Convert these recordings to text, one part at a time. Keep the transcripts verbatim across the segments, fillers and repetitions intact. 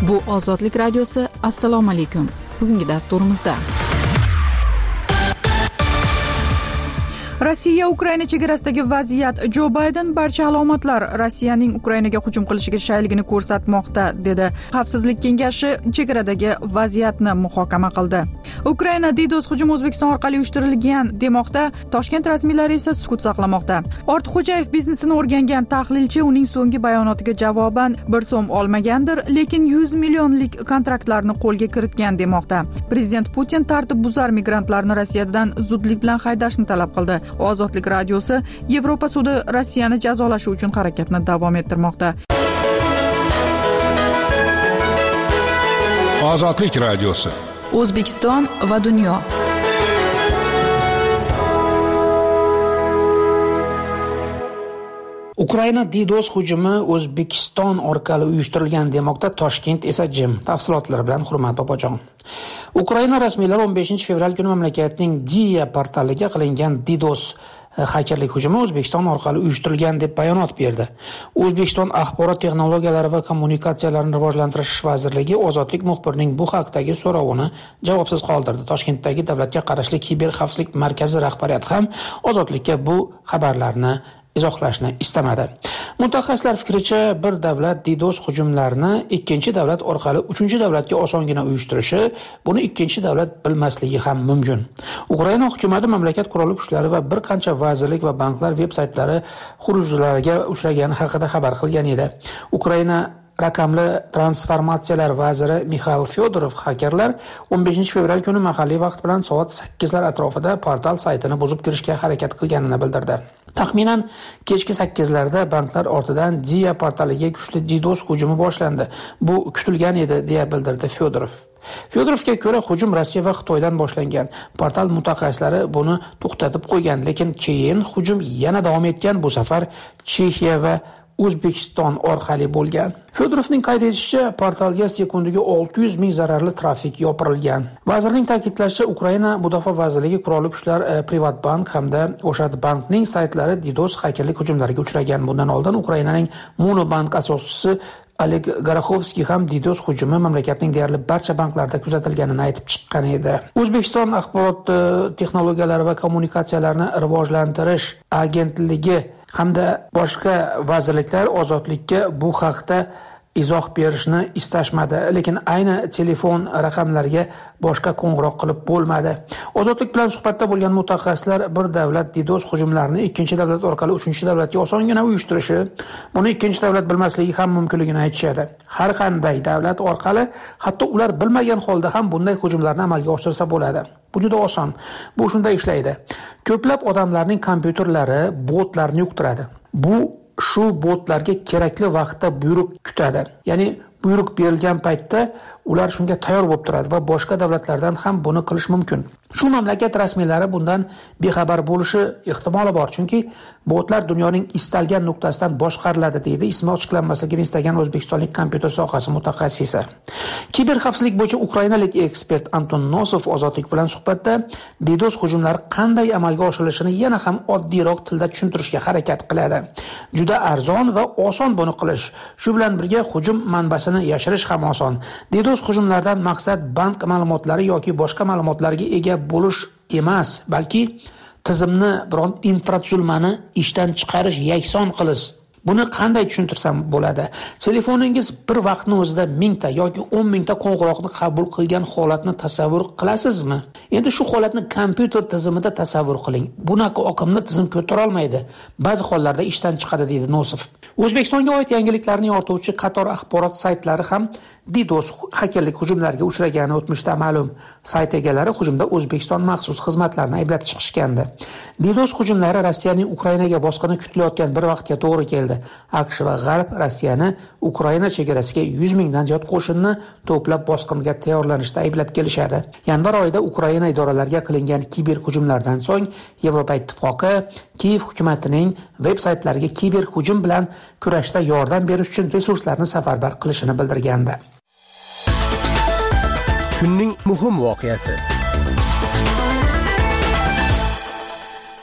Bu Ozodlik radiosi. Assalomu alaykum. Bugungi dasturimizda Rossiya Ukraina chegarasidagi vaziyat. Jo Bayden barcha alomatlar Rossiyaning Ukrainaga hujum qilishiga shayligini ko'rsatmoqda, dedi. Xavfsizlik kengashi chegaradagi vaziyatni muhokama qildi. Ukraina DDoS hujumi O'zbekiston orqali uyushtirilgan demoqda, Toshkent rasmiylari esa sukut saqlamoqda. Ortiqxo'jayev biznesini o'rgangan tahlilchi uning so'nggi bayonotiga javoban bir so'm olmagandir, lekin yuz millionlik kontraktlarni qo'lga kiritgan demoqda. Prezident Putin tartib buzar migrantlarni Rossiyadan zudlik bilan haydashni talab qildi. Ozodlik radiosi Yevropa sudi Rossiyani jazolashi uchun harakatni davom ettirmoqda. Ozodlik radiosi. O'zbekiston va dunyo. Ukraina DDoS hujumi O'zbekiston orqali uyushtirilgan demoqda, Toshkent esa jim. Tafsilotlar bilan Hurmat Bobojon. Ukraina rasmiylari o'n beshinchi fevral kuni mamlakatning Dia portaliga qilingan DDoS xakerlik hujumi O'zbekiston orqali uyushtirilgan deb bayonot berdi. O'zbekiston axborot texnologiyalari va kommunikatsiyalarini rivojlantirish vazirligi Ozodlik muxbirining bu haqdagi so'rovini javobsiz qoldirdi. Toshkentdagi davlatga qarashli kiber xavfsizlik markazi rahbariyati ham Ozodlikka bu xabarlarni izohlashni istamadi. Mutaxassislar fikricha, bir davlat DDoS hujumlarini ikkinchi davlat orqali uchinchi davlatga osongina uyushtirishi, buni ikkinchi davlat bilmasligi ham mumkin. Ukraina hukumati mamlakat qurolli kuchlari va bir qancha vazirlik va banklar veb-saytlari xurujlarga uchragani haqida xabar qilgan edi. Ukraina raqamli transformatsiyalar vaziri Mikhail Fyodorov xakerlar o'n beshinchi fevral kuni mahalliy vaqt bilan soat sakkizlar atrofida portal saytini buzib kirishga harakat qilganini bildirdi. Taxminan kechki sakkizlarda banklar ortidan Dia portaliga kuchli DDoS hujumi boshlandi. Bu kutilgan edi, deya bildirdi Fyodorov. Fyodorovga ko'ra, hujum Rossiya va Xitoydan boshlangan. Portal mutaxassislari buni to'xtatib qo'ygan, lekin keyin hujum yana davom etgan, bu safar Chexiya va O'zbekiston orqali bo'lgan. Fyodorovning qayd etishicha, portalga sekundiga olti yuz ming zararli trafik yopirilgan. Vazirning ta'kidlashicha, Ukraina Mudofaa vazirligi, qurolli kuchlar, Privatbank hamda o'sha bankning saytlari DDoS xakerlik hujumlariga uchragan. Bundan oldin Ukrainaning Monobank asoschisi Oleg Gorokhovskiy ham DDoS hujumi mamlakatning deyarli barcha banklarda kuzatilganini aytib chiqqan edi. O'zbekiston axborot texnologiyalari va kommunikatsiyalarini rivojlantirish agentligi hamda boshqa vazirliklar Ozodlikka bu haqda izoh berishni istashmadi, lekin ayni telefon raqamlariga boshqa qo'ng'iroq qilib bo'lmadi. Ozodlik bilan suhbatda bo'lgan mutaxassislar bir davlat DDoS hujumlarini ikkinchi davlat orqali uchinchi davlatga osongina uyushtirishi, buni ikkinchi davlat bilmasligi ham mumkinligini aytishadi. Har qanday davlat orqali, hatto ular bilmagan holda ham bunday hujumlarni amalga oshirsa bo'ladi. Bu juda oson. Bu shunday ishlaydi. Ko'plab odamlarning kompyuterlari botlarni yuqtiradi. Bu shu botlarga kerakli vaqtda buyruq kutadi. Ya'ni buyruq berilgan paytda ular shunga tayyor bo'lib turadi va boshqa davlatlardan ham buni qilish mumkin. Shu mamlakat rasmiylari bundan bexabar bo'lishi ehtimoli bor, chunki botlar dunyoning istalgan nuqtasidan boshqariladi, deydi ismi ochiqlanmasligini istagan o'zbekistonlik kompyuter sohasi mutaxassisi. Kiber xavfsizlik bo'yicha ukrainalik ekspert Anton Nosov Ozodlik bilan suhbatda DDoS hujumlari qanday amalga oshirilishini yana ham oddiyroq tilda tushuntirishga harakat qiladi. Juda arzon va oson buni qilish. Shu bilan birga hujum manbasini yashirish ham oson. DDoS hujumlardan maqsad bank ma'lumotlari yoki boshqa ma'lumotlarga ega bo'lish emas, balki tizimni, biron infratuzilmani ishdan chiqarish, yakson qilish. Buni qanday tushuntirsam bo'ladi? Telefoningiz bir vaqtning o'zida mingta yoki o'n mingta qo'ng'iroqni qabul qilgan holatni tasavvur qilasizmi? Endi shu holatni kompyuter tizimida tasavvur qiling. Bunaqa oqimni tizim ko'tara olmaydi. Ba'zi hollarda ishdan chiqadi, deydi Nosov. O'zbekistonga oid yangiliklarning ortuvchi qator axborot saytlari ham DDoS xakerlik hujumlariga uchragani o'tmishda ma'lum. Sayt egalari hujumda O'zbekiston maxsus xizmatlarini ayblab chiqishgandi. DDoS hujumlari Rossiyaning Ukrainaga bosqini kutilayotgan bir vaqtga to'g'ri keldi. AQSh va G'arb Rossiyani Ukraina chegarasiga yuz mingdan ziyod qo'shinni to'plab bosqinga tayyorlanishda ayblab kelishadi. Yanvar oyida Ukraina idoralariga qilingan kiber hujumlardan so'ng Yevropa Ittifoqi Kiyev hukumatining veb-saytlariga kiber hujum bilan kurashda yordam berish uchun resurslarni safarbar qilishini bildirgandi. Kunning muhim voqeasi.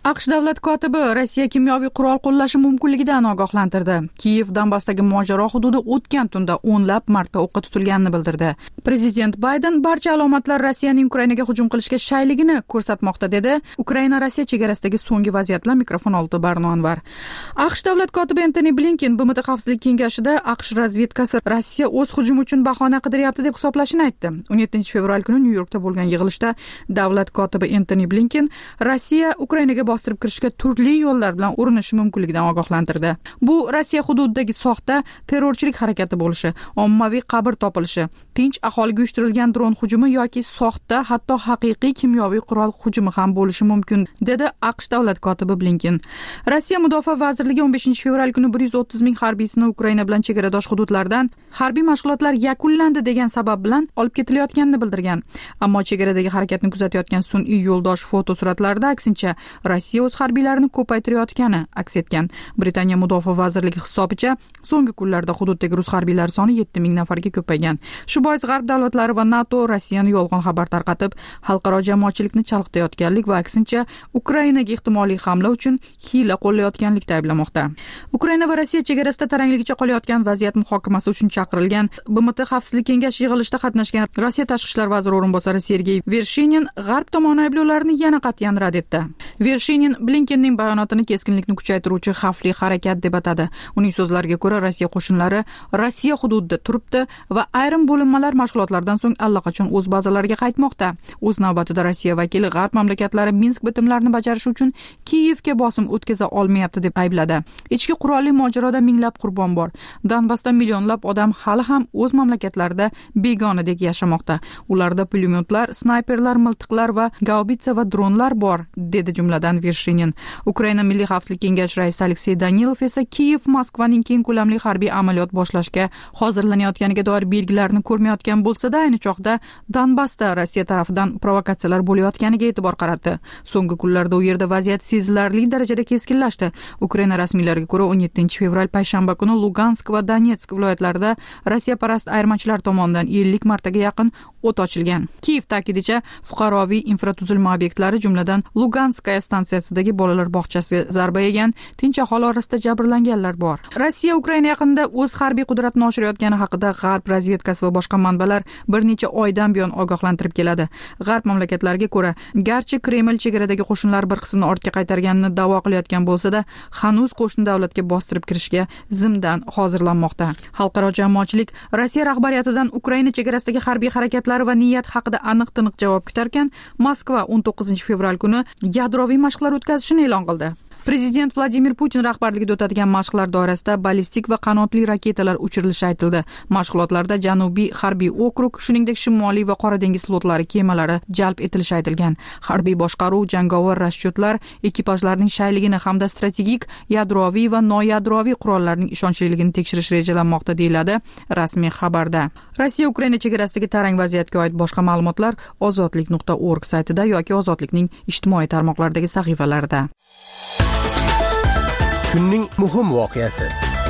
aqsh davlat kotibi Rossiya kimyoviy qurol qo'llashi mumkinligidan ogohlantirdi. Kiyev Donbassdagi mojaro hududi o'tgan tunda o'nlab marta o'qqa tutilganini bildirdi. Prezident Bayden barcha alomatlar Rossiyaning Ukrainaga hujum qilishga shayligini ko'rsatmoqda dedi. Ukraina Rossiya chegarasidagi so'nggi vaziyat bilan mikrofon oldida Barno Anvar. Aqsh davlat kotibi Antoni Blinken B M T xavfsizlik kengashida aqsh razvedkasi Rossiya o'z hujumi uchun bahona qidiryapti deb hisoblashini aytdi. o'n yettinchi fevral kuni Nyu-Yorkda bo'lgan yig'ilishda davlat kotibi Antoni Blinken Rossiya Ukrainaga bostirib kirishga turli yo'llar bilan urinishi mumkinligidan ogohlantirdi. Bu Rossiya hududidagi soxta terrorchilik harakati bo'lishi, ommaviy qabr topilishi, tinch aholiga uyushtirilgan dron hujumi yoki soxta, hatto haqiqiy kimyoviy qurol hujumi ham bo'lishi mumkin, dedi aqsh davlat kotibi Blinken. Rossiya mudofaa vazirligi o'n beshinchi fevral kuni bir yuz o'ttiz ming harbiysini Ukraina bilan chegaradosh hududlardan harbiy mashg'ulotlar yakunlandi degan sabab bilan olib ketilayotganini bildirgan. Ammo chegaradagi harakatni kuzatayotgan sun'iy yo'ldosh fotosuratlarda aksincha Rossiya o'z harbiylarini ko'paytirayotgani aks etgan. Britaniya mudofaa vazirligi hisobicha so'nggi kunlarda hududdagi rus harbiylari soni yetti ming nafarga ko'paygan. Shu bois g'arb davlatlari va NATO Rossiyani yolg'on xabar tarqatib, xalqaro jamoatchilikni chalg'itayotganlik va aksincha Ukrainaga ehtimoliy hamla uchun hiyla qo'llayotganlikda ayblamoqda. Ukraina va Rossiya chegarasida tarangligicha qolayotgan vaziyat muhokamasi uchun chaqirilgan B M T xavfsizlik kengashi yig'ilishida qatnashgan Rossiya tashqi ishlar vaziri o'rinbosari Sergey Vershinin g'arb tomoni ayblovlarini yana qat'iyan rad etdi. Vershinin Blinkenning bayonotini keskinlikni kuchaytiruvchi xavfli harakat deb atadi. Uning so'zlariga ko'ra, Rossiya qo'shinlari Rossiya hududida turibdi va ayrim bo'linmalar mashg'ulotlardan so'ng allaqachon o'z bazalariga qaytmoqda. O'z navbatida Rossiya vakili g'arb mamlakatlari Minsk bitimlarini bajarish uchun Kiyevga bosim o'tkaza olmayapti deb aybladi. Ichki qurolli mojaroda minglab qurbon bor. Donbassda millionlab odam hali ham o'z mamlakatlarida begonadek yashamoqda. Ularda pulemyotlar, snayperlar, miltiqlar va gaubitsa va dronlar bor, dedi jumladan Vershinin. Ukraina Milliy xavfsizlik kengashi raisi Aleksey Danilov esa Kiyev Moskvaning keng ko'lamli harbiy amaliyot boshlashga hozirlanayotganiga doir belgilarni ko'rmayotgan bo'lsa-da, ayni choqda Donbassda Rossiya tarafidan provokatsiyalar bo'layotganiga e'tibor qaratdi. So'nggi kunlarda u yerda vaziyat sezilarli darajada keskinlashdi. Ukraina rasmiylariga ko'ra o'n yettinchi fevral payshanba kuni Lugansk va Donetsk viloyatlarida Rossiya parast ayirmachilar tomonidan ellik martaga yaqin o't ochilgan. Kiyev ta'kidicha fuqaroviy infratuzilma obyektlari, jumladan Luganskaya stansiyasidagi bolalar bog'chasi zarba yegan, tinch aholi orasida jabrlanganlar bor. Rossiya Ukraina yaqinida o'z harbiy qudratini oshirayotgani haqida g'arb razvedkasi va boshqa manbalar bir necha oydan buyon ogohlantirib keladi. G'arb mamlakatlariga ko'ra, garchi Kreml chegaradagi qo'shinlar bir qismini ortga qaytarganini da'vo qilayotgan bo'lsa-da, hanuz qo'shni davlatga bostirib kirishga zimdan hozirlanmoqda. Xalqaro jamoatchilik Rossiya rahbariyatidan Ukraina chegarasidagi harbiy harakatlari va niyat haqida aniq-tiniq javob kutarkan, Moskva o'n to'qqizinchi fevral kuni yadroviy mashqlar o'tkazishini e'lon qildi. Prezident Vladimir Putin rahbarligida o'tadigan mashqlar doirasida ballistik va qanotli raketalar uchirilishi aytildi. Mashg'ulotlarda Janubiy harbiy okrug, shuningdek Shimoliy va Qora dengiz flotlari kemalari jalb etilishi aytilgan. Harbiy boshqaruv, jangovar rashyotlar, ekipajlarning shayligini hamda strategik yadroviy va noyadroviy qurollarning ishonchliligini tekshirish rejalanmoqda, deyiladi rasmiy xabarda. Rossiya Ukraina chegarasidagi tarang vaziyatga oid boshqa ma'lumotlar ozodlik nuqta org saytida yoki Ozodlikning ijtimoiy tarmoqlardagi sahifalarida. Kunning muhim voqeasi.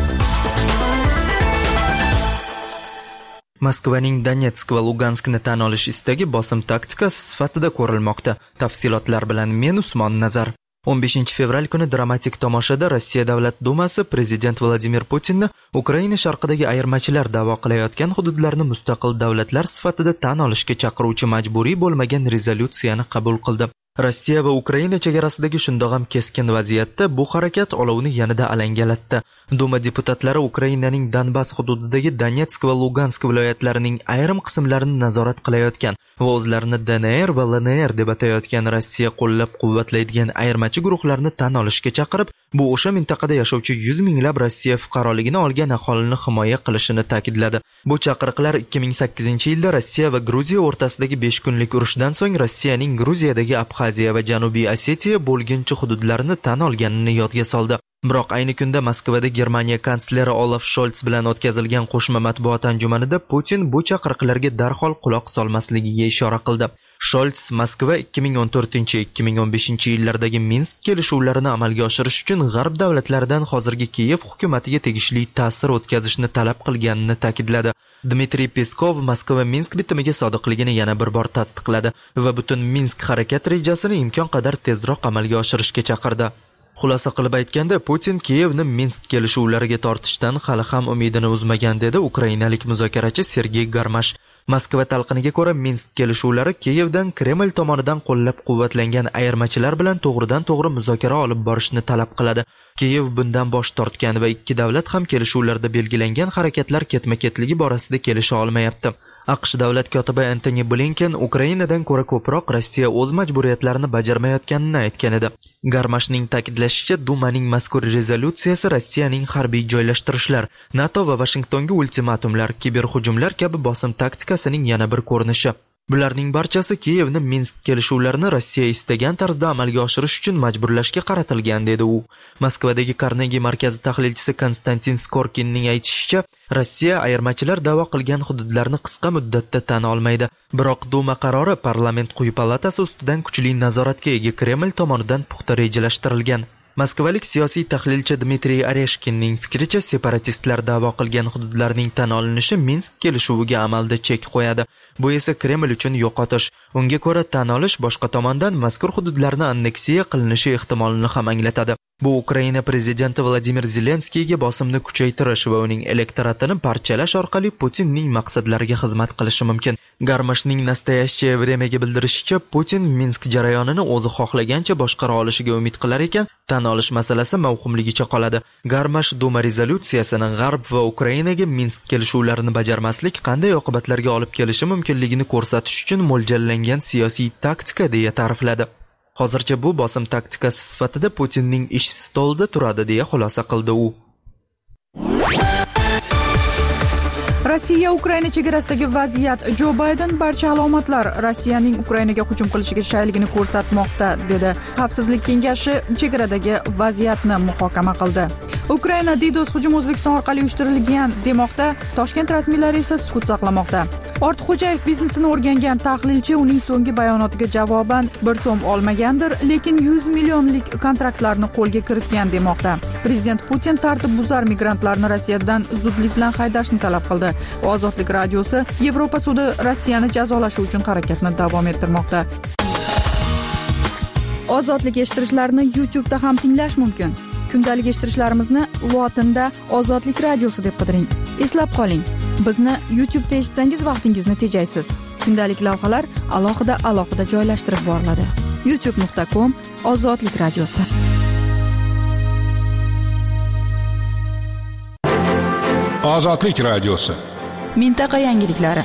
Moskvaning Donetsk va Luganskni tan olish istagi bosim taktikasi sifatida ko'rilmoqda. Tafsilotlar bilan men Usmon Nazar. o'n beshinchi fevral kuni dramatik tomoshada Rossiya Davlat Dumasi prezident Vladimir Putinni Ukraina sharqidagi ayirmachilar da'vo qilayotgan hududlarni mustaqil davlatlar sifatida tan olishga chaqiruvchi majburiy bo'lmagan rezolyutsiyani qabul qildi. Rossiya va Ukraina chegarasidagi shundoq ham keskin vaziyatda bu harakat olovni yanada alangalatdi. Duma deputatlari Ukrainaning Donbass hududidagi Donetsk va Lugansk viloyatlarining ayrim qismlarini nazorat qilayotgan va o'zlarini D N R va L N R deb atayotgan Rossiya qo'llab-quvvatlaydigan ayirmachi guruhlarni tan olishga chaqirib, bu o'sha mintaqada yashovchi yuz minglab Rossiya fuqaroligini olgan aholini himoya qilishini ta'kidladi. Bu chaqiriqlar ikki ming sakkizinchi yilda Rossiya va Gruziya o'rtasidagi besh kunlik urushdan so'ng Rossiyaning Gruziyadagi Abxaziya va Janubiy Osetiya bo'lginchi hududlarini tan olganini yodga soldi. Biroq ayni kunda Moskvada Germaniya kansleri Olaf Scholz bilan o'tkazilgan qo'shma matbuot anjumanida Putin bu chaqiriqlarga darhol quloq solmasligiga ishora qildi. Sholts Moskva ikki ming o'n to'rtinchi - ikki ming o'n beshinchi yillardagi Minsk kelishuvlarini amalga oshirish uchun g'arb davlatlaridan hozirgi Kiyev hukumatiga tegishli ta'sir o'tkazishni talab qilganini ta'kidladi. Dmitriy Peskov Moskva Minsk bitimiga sodiqligini yana bir bor tasdiqladi va butun Minsk harakat rejasini imkon qadar tezroq amalga oshirishga chaqirdi. Xulosa qilib aytganda, Putin Kiyevni Minsk kelishuvlariga tortishdan hali ham umidini uzmagan, dedi ukrainalik muzokarachi Sergey Garmash. Moskva talqiniga ko'ra, Minsk kelishuvlari Kiyevdan Kreml tomonidan qo'llab-quvvatlangan ayirmachilar bilan to'g'ridan-to'g'ri muzokara olib borishni talab qiladi. Kiyev bundan bosh tortgan va ikki davlat ham kelishuvlarda belgilangan harakatlar ketma-ketligi borasida kelisha olmayapti. AQSh davlat kotibi Antony Blinken Ukrainadan ko'ra ko'proq Rossiya o'z majburiyatlarini bajarmayotganini aytgan edi. Garmashning ta'kidlashicha, Dumaning mazkur rezolyutsiyasi Rossiyaning harbiy joylashtirishlar, NATO va Washingtonga ultimatumlar, kiberhujumlar kabi bosim taktikasining yana bir ko'rinishi. Bularning barchasi Kiyevni Minsk kelishuvlarini Rossiya istagan tarzda amalga oshirish uchun majburlashga qaratilgan, dedi u. Moskvadagi Carnegie markazi tahlilchisi Konstantin Skorkinning aytishicha, Rossiya ayirmachilar da'vo qilgan hududlarni qisqa muddatda tan olmaydi. Biroq Duma qarori parlament quyi palatasi ustidan kuchli nazoratga ega Kreml tomonidan puxta rejalashtirilgan. Moskvalik siyosiy tahlilchi Dmitriy Areshkinning fikricha, separatistlar da'vo qilgan hududlarning tan olinishi Minsk kelishuviga amalda chek qo'yadi. Bu esa Kreml uchun yo'qotish. Unga ko'ra, tan olish boshqa tomondan mazkur hududlarni anneksiya qilinishi ehtimolini ham anglatadi. Bu Ukraina prezidenti Vladimir Zelenskiyga bosimni kuchaytirish va uning elektoratini parchalash orqali Putinning maqsadlariga xizmat qilishi mumkin. Garmashning Nastoyashcheye vremyaga bildirishicha, Putin Minsk jarayonini o'zi xohlagancha boshqara olishiga umid qilar ekan, tan olish masalasi mavhumligicha qoladi. Garmash Duma rezolyutsiyasini G'arb va Ukrainaga Minsk kelishuvlarini bajarmaslik qanday oqibatlarga olib kelishi mumkinligini ko'rsatish uchun mo'ljallangan siyosiy taktika deya ta'rifladi. Hozircha bu bosim taktikasi sifatida Putinning ish stolida turadi, deya xulosa qildi u. Rossiya Ukraina chegarasidagi vaziyat. Jo Bayden barcha alomatlar Rossiyaning Ukrainaga hujum qilishiga shayligini ko'rsatmoqda, dedi. Xavfsizlik kengashi chegaradagi vaziyatni muhokama qildi. Ukraina DDoS hujumi O'zbekiston orqali uyushtirilgan demoqda, Toshkent rasmiylari esa sukut saqlamoqda. Ortiqxo'jayev biznesini o'rgangan tahlilchi uning so'nggi bayonotiga javoban bir so'm olmagandir, lekin yuz millionlik kontraktlarni qo'lga kiritgan demoqda. Prezident Putin tartib buzar migrantlarni Rossiyadan zudlik bilan haydashni talab qildi. Ozodlik radiosi Yevropa sudi Rossiyani jazolashi uchun harakatni davom ettirmoqda. Ozodlik eshittirishlarini YouTube'da ham tinglash mumkin. Kundalik eshittirishlarimizni lotinda Ozodlik radiosi deb qidiring. Eslab qoling, bizni YouTube'da eshitsangiz vaqtingizni tejaysiz. Kundalik lavhalar alohida alohida joylashtirib boriladi. youtube nuqta com Ozodlik radiosi. Ozodlik radiosi. Mintaqa yangiliklari.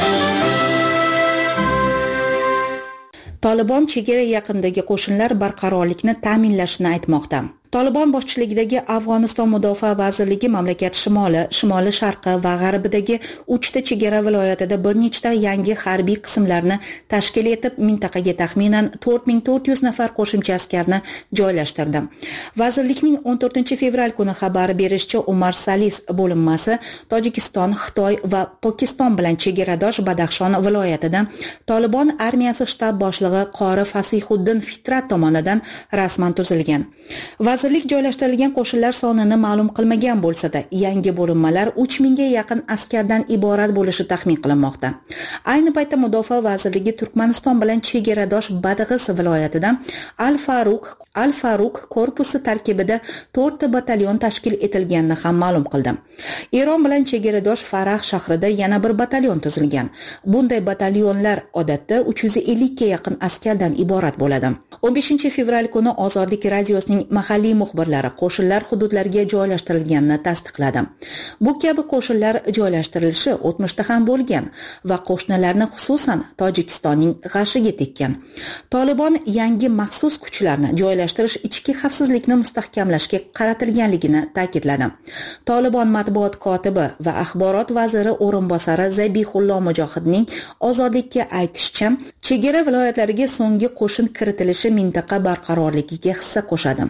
Tolibon chegara yaqinidagi qo'shinlar barqarorlikni ta'minlashni aytmoqda. Tolibon boshchiligidagi Afg'oniston Mudofaa vazirligi mamlakat shimoli, shimoli sharqi va g'arbidagi uchta chegara viloyatida bir nechta yangi harbiy qismlarni tashkil etib, mintaqaga taxminan to'rt ming to'rt yuz nafar qo'shimcha askarni joylashtirdi. Vazirlikning o'n to'rtinchi fevral kuni xabar berishicha, Umar Salis bo'linmasi Tojikiston, Xitoy va Pokiston bilan chegaradosh Badaxshon viloyatida Tolibon armiyasi shtab boshlig'i Qori Fasihuddin Fitrat tomonidan rasman tuzilgan. Vazirlik joylashtirilgan qo'shinlar sonini ma'lum qilmagan bo'lsa-da, yangi bo'linmalar uch mingga yaqin askardan iborat bo'lishi taxmin qilinmoqda. Ayni paytda Mudofaa vazirligi Turkmaniston bilan chegaradosh Badag'is viloyatida Al-Faruq Al-Faruq korpusi tarkibida to'rtta batalyon tashkil etilganini ham ma'lum qildi. Eron bilan chegaradosh Farah shahrida yana bir batalyon tuzilgan. Bunday batalyonlar odatda uch yuz ellik ga yaqin askardan iborat bo'ladi. o'n beshinchi fevral kuni Ozodlik radiosining mahalliy muxbirlari qo'shinlar hududlarga joylashtirilganini tasdiqladi. Bu kabi qo'shinlar joylashtirilishi o'tmishda ham bo'lgan va qo'shnilarni, xususan Tojikistonning g'ashiga tekkan. Tolibon yangi maxsus kuchlarni joylashtirish ichki xavfsizlikni mustahkamlashga qaratilganligini ta'kidladi. Tolibon matbuot kotibi va axborot vaziri o'rinbosari Zabihullo Mujohidning Ozodlikka aytishicha, chegara viloyatlariga so'nggi qo'shin kiritilishi mintaqa barqarorligiga hissa qo'shadi.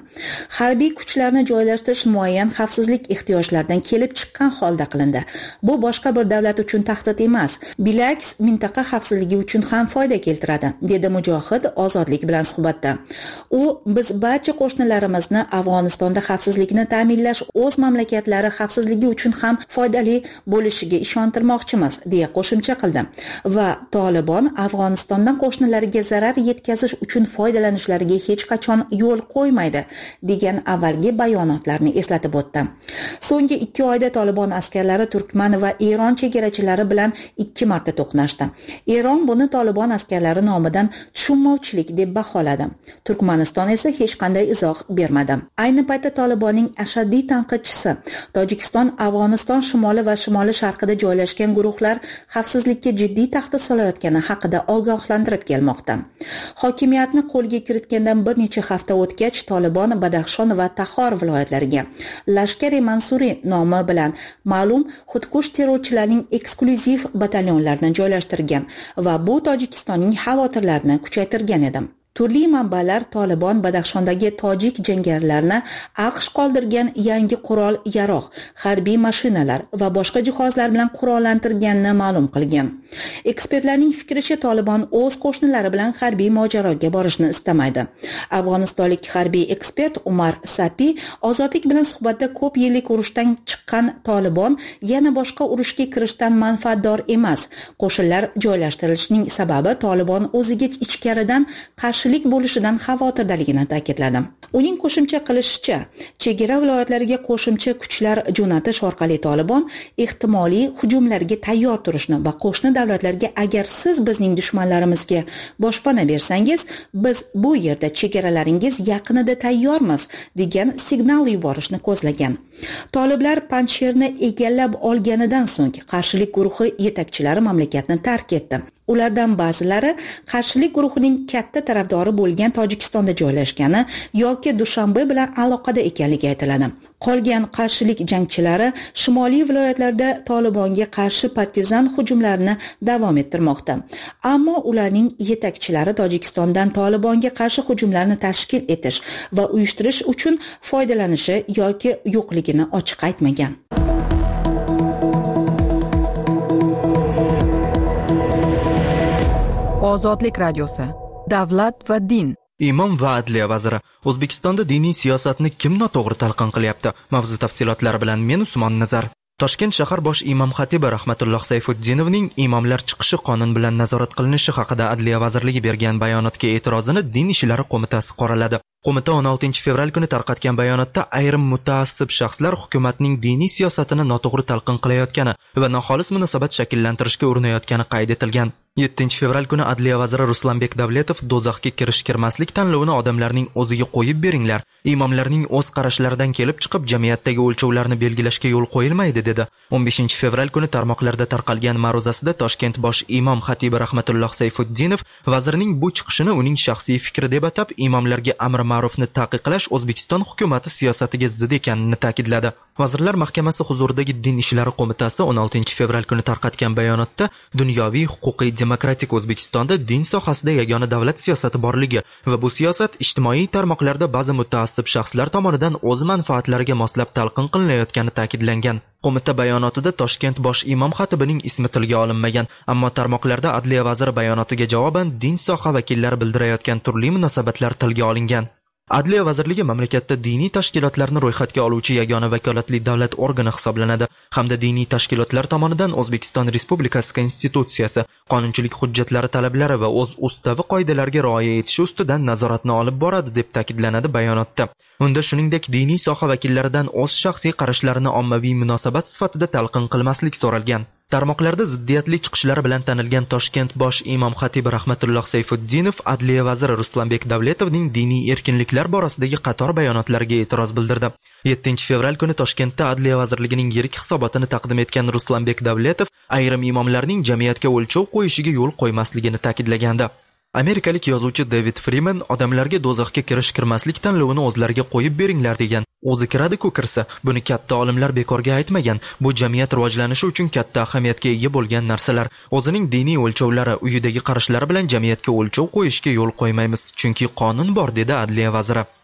Harbiy kuchlarni joylashtirish muayyan xavfsizlik ehtiyojlaridan kelib chiqqan holda qilindi. Bu boshqa bir davlat uchun tahdid emas, bilaks mintaqa xavfsizligi uchun ham foyda keltiradi, dedi Mujohid Ozodlik bilan suhbatda. U biz barcha qo'shnilarimizni Afg'onistonda xavfsizlikni ta'minlash o'z mamlakatlari xavfsizligi uchun ham foydali bo'lishiga ishontirmoqchimiz, deya qo'shimcha qildi va Tolibon Afg'onistondan qo'shnilariga zarar yetkazish uchun foydalanishlariga hech qachon yo'l qo'ymaydi, degan avvalgi bayonotlarni eslatib o'tdi. So'nggi ikki oyda Tolibon askarlari Turkman va Eron chegarachilari bilan ikki marta to'qnashdi. Eron buni Tolibon askarlari nomidan tushunmovchilik deb baholadi. Turkmaniston esa hech qanday izoh bermadi. Ayni paytda Tolibonning ashaddiy tanqidchisi Tojikiston Afg'oniston shimoli va shimoli sharqida joylashgan guruhlar xavfsizlikka jiddiy tahdid solayotgani haqida ogohlantirib kelmoqda. Hokimiyatni qo'lga kiritgandan bir necha hafta o'tgach, Tolibon Badaxshon va Taxor viloyatlariga Lashkari Mansuri nomi bilan ma'lum xudkush terrorchilarning eksklyuziv batalyonlarini joylashtirgan va bu Tojikistonning xavotirlarini kuchaytirgan edi. Turli manbalar Tolibon Badaxshondagi tojik jangarilarni AQSh qoldirgan yangi qurol-yarog', harbiy mashinalar va boshqa jihozlar bilan qurollantirganini ma'lum qilgan. Ekspertlarning fikricha, Tolibon o'z qo'shnilari bilan harbiy mojaroga borishni istamaydi. Afg'onistonlik harbiy ekspert Umar Sapi Ozodlik bilan suhbatda ko'p yillik urushdan chiqqan Tolibon yana boshqa urushga kirishdan manfaatdor emas. Qo'shinlar joylashtirilishining sababi Tolibon o'ziga ichkaridan qarshi bo'lishidan xavotirdaligini ta'kidladi. Uning qo'shimcha qilishicha, chegara viloyatlariga qo'shimcha kuchlar jo'natish orqali Tolibon ehtimoliy hujumlarga tayyor turishni va qo'shni davlatlarga agar siz bizning dushmanlarimizga boshpana bersangiz, biz bu yerda chegaralaringiz yaqinida tayyormiz, degan signal yuborishni ko'zlagan. Toliblar Panjsherni egallab olganidan so'ng qarshilik guruhi yetakchilari mamlakatni tark etdi. Ulardan ba'zilari qarshilik guruhining katta tarafdori bo'lgan Tojikistonda joylashgani yoki Dushanbe bilan aloqada ekanligi aytiladi. Qolgan qarshilik jangchilari shimoliy viloyatlarda Tolibonga qarshi partizan hujumlarini davom ettirmoqda. Ammo ularning yetakchilari Tojikistondan Tolibonga qarshi hujumlarni tashkil etish va uyushtirish uchun foydalanishi yoki yo'qligini ochiq aytmagan. Ozodlik radiosi. Davlat va din. Imom va adliya vaziri: O'zbekistonda diniy siyosatni kim noto'g'ri talqin qilyapti? Mavzu tafsilotlari bilan men Usmon Nazar. Toshkent shahar bosh imom xatibi Rahmatulloh Sayfuddinovning imomlar chiqishi qonun bilan nazorat qilinishi haqida Adliya vazirligi bergan bayonotga e'tirozini Din ishlari qo'mitasi qoraladi. Qo'mita o'n oltinchi fevral kuni tarqatgan bayonotda ayrim mutaassib shaxslar hukumatning diniy siyosatini noto'g'ri talqin qilayotgani va noxolis munosabat shakllantirishga urinayotgani qayd etilgan. yettinchi fevral kuni Adliya vaziri Ruslanbek Davletov do'zaxga kirish-kirmaslik tanlovini odamlarning o'ziga qo'yib beringlar, imomlarning o'z qarashlaridan kelib chiqib jamiyatdagi o'lchovlarni belgilashga yo'l qo'yilmaydi, dedi. o'n beshinchi fevral kuni tarmoqlarda tarqalgan ma'ruzasida Toshkent bosh imom xatibi Rahmatulloh Sayfuddinov vazirning bu chiqishini uning shaxsiy fikri deb atab, imomlarga amr ma'rufni taqiqlash O'zbekiston hukumati siyosatiga zid ekanini ta'kidladi. Vazirlar Mahkamasi huzuridagi Din ishlari qo'mitasi o'n oltinchi fevral kuni tarqatgan bayonotda dunyoviy huquqiy demokratik O'zbekistonda din sohasida yagona davlat siyosati borligi va bu siyosat ijtimoiy tarmoqlarda ba'zi mutaassib shaxslar tomonidan o'z manfaatlariga moslab talqin qilinayotgani ta'kidlangan. Qo'mita bayonotida Toshkent bosh imom xatibining ismi tilga olinmagan, ammo tarmoqlarda Adliya vaziri bayonotiga javoban din soha vakillari bildirayotgan turli munosabatlar tilga olingan. Adliya vazirligi mamlakatda diniy tashkilotlarni ro'yxatga oluvchi yagona vakolatli davlat organi hisoblanadi hamda diniy tashkilotlar tomonidan O'zbekiston Respublikasi Konstitutsiyasi, qonunchilik hujjatlari talablari va o'z ustavi qoidalariga rioya etishi ustidan nazoratni olib boradi deb ta'kidlanadi bayonotda. Unda shuningdek diniy soha vakillaridan o'z shaxsiy qarashlarini ommaviy munosabat sifatida talqin qilmaslik so'ralgan. Tarmoqlarda ziddiyatli chiqishlari bilan tanilgan Toshkent bosh imom xatibi Rahmatulloh Sayfuddinov Adliya vaziri Ruslanbek Davletovning diniy erkinliklar borasidagi qator bayonotlariga e'tiroz bildirdi. yettinchi fevral kuni Toshkentda Adliya vazirligining yirik hisobotini taqdim etgan Ruslanbek Davletov ayrim imomlarning jamiyatga o'lchov qo'yishiga yo'l qo'ymasligini ta'kidlagandi. Amerikalik yozuvchi David Freeman odamlarga do'zaxga kirish-kirmaslik tanlovini o'zlariga qo'yib beringlar degan. O'zi kiradi-ku kirsa, buni katta olimlar bekorga aytmagan. Bu jamiyat rivojlanishi uchun katta ahamiyatga ega bo'lgan narsalar. O'zining diniy o'lchovlari, uyidagi qarashlari bilan jamiyatga o'lchov qo'yishga yo'l qo'ymaymiz, chunki qonun bor, dedi Adliya vaziri.